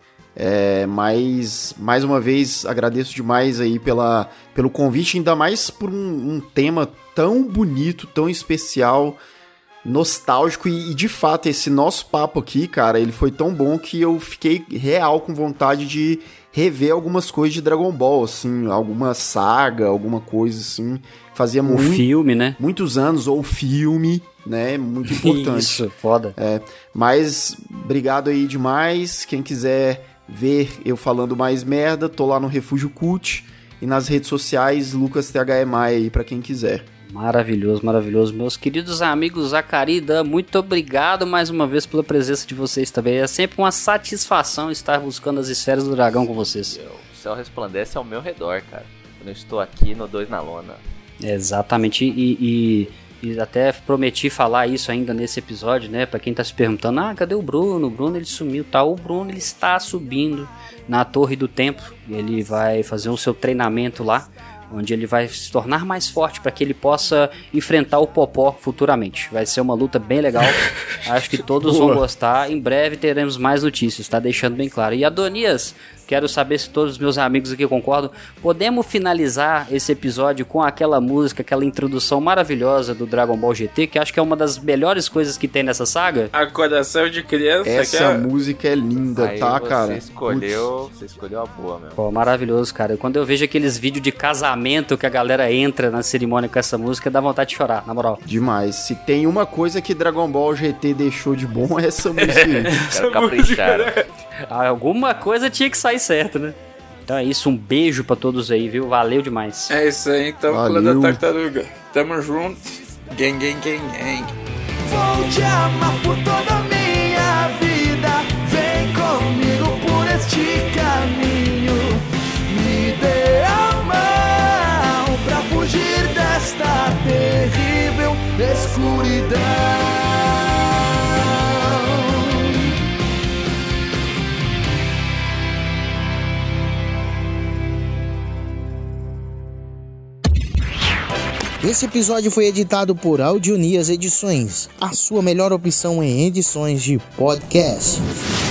[SPEAKER 1] Mas, mais uma vez, agradeço demais aí pelo convite, ainda mais por um tema tão bonito, tão especial, nostálgico e de fato, esse nosso papo aqui, cara, ele foi tão bom que eu fiquei real com vontade de rever algumas coisas de Dragon Ball, assim, alguma saga, alguma coisa assim, fazia
[SPEAKER 2] filme, né?
[SPEAKER 1] Muitos anos, ou filme, né, muito importante.
[SPEAKER 2] Isso, foda.
[SPEAKER 1] Mas, obrigado aí demais, quem quiser ver eu falando mais merda, tô lá no Refúgio Cult e nas redes sociais, Lucas THE Maia aí pra quem quiser.
[SPEAKER 2] Maravilhoso. Meus queridos amigos Zacari e Dan, muito obrigado mais uma vez pela presença de vocês também. É sempre uma satisfação estar buscando as esferas do dragão com vocês.
[SPEAKER 3] O céu resplandece ao meu redor, cara. Quando eu estou aqui no 2 na Lona.
[SPEAKER 2] Exatamente, e até prometi falar isso ainda nesse episódio, né? Pra quem tá se perguntando, cadê o Bruno? O Bruno, ele sumiu, tá? O Bruno, ele está subindo na Torre do Templo. Ele vai fazer o seu treinamento lá, onde ele vai se tornar mais forte para que ele possa enfrentar o Popó futuramente. Vai ser uma luta bem legal. Acho que todos vão gostar. Em breve teremos mais notícias, tá deixando bem claro. E Adonias, quero saber se todos os meus amigos aqui concordam. Podemos finalizar esse episódio com aquela música, aquela introdução maravilhosa do Dragon Ball GT, que acho que é uma das melhores coisas que tem nessa saga?
[SPEAKER 6] A Coração de Criança.
[SPEAKER 1] Essa música é linda,
[SPEAKER 3] aí
[SPEAKER 1] tá, cara?
[SPEAKER 3] Você escolheu a boa, meu.
[SPEAKER 2] Pô, maravilhoso, cara. Quando eu vejo aqueles vídeos de casamento que a galera entra na cerimônia com essa música, dá vontade de chorar, na moral.
[SPEAKER 1] Demais. Se tem uma coisa que Dragon Ball GT deixou de bom, é essa música aí.
[SPEAKER 3] Quero caprichar.
[SPEAKER 2] Alguma coisa tinha que sair certo, né? Então é isso, um beijo pra todos aí, viu? Valeu demais.
[SPEAKER 6] É isso aí, então, Clã da Tartaruga. Tamo junto. Gang.
[SPEAKER 4] Vou te amar por toda a minha vida. Vem comigo por este caminho. Me dê a mão pra fugir desta terrível escuridão.
[SPEAKER 15] Esse episódio foi editado por Audionias Edições, a sua melhor opção em edições de podcast.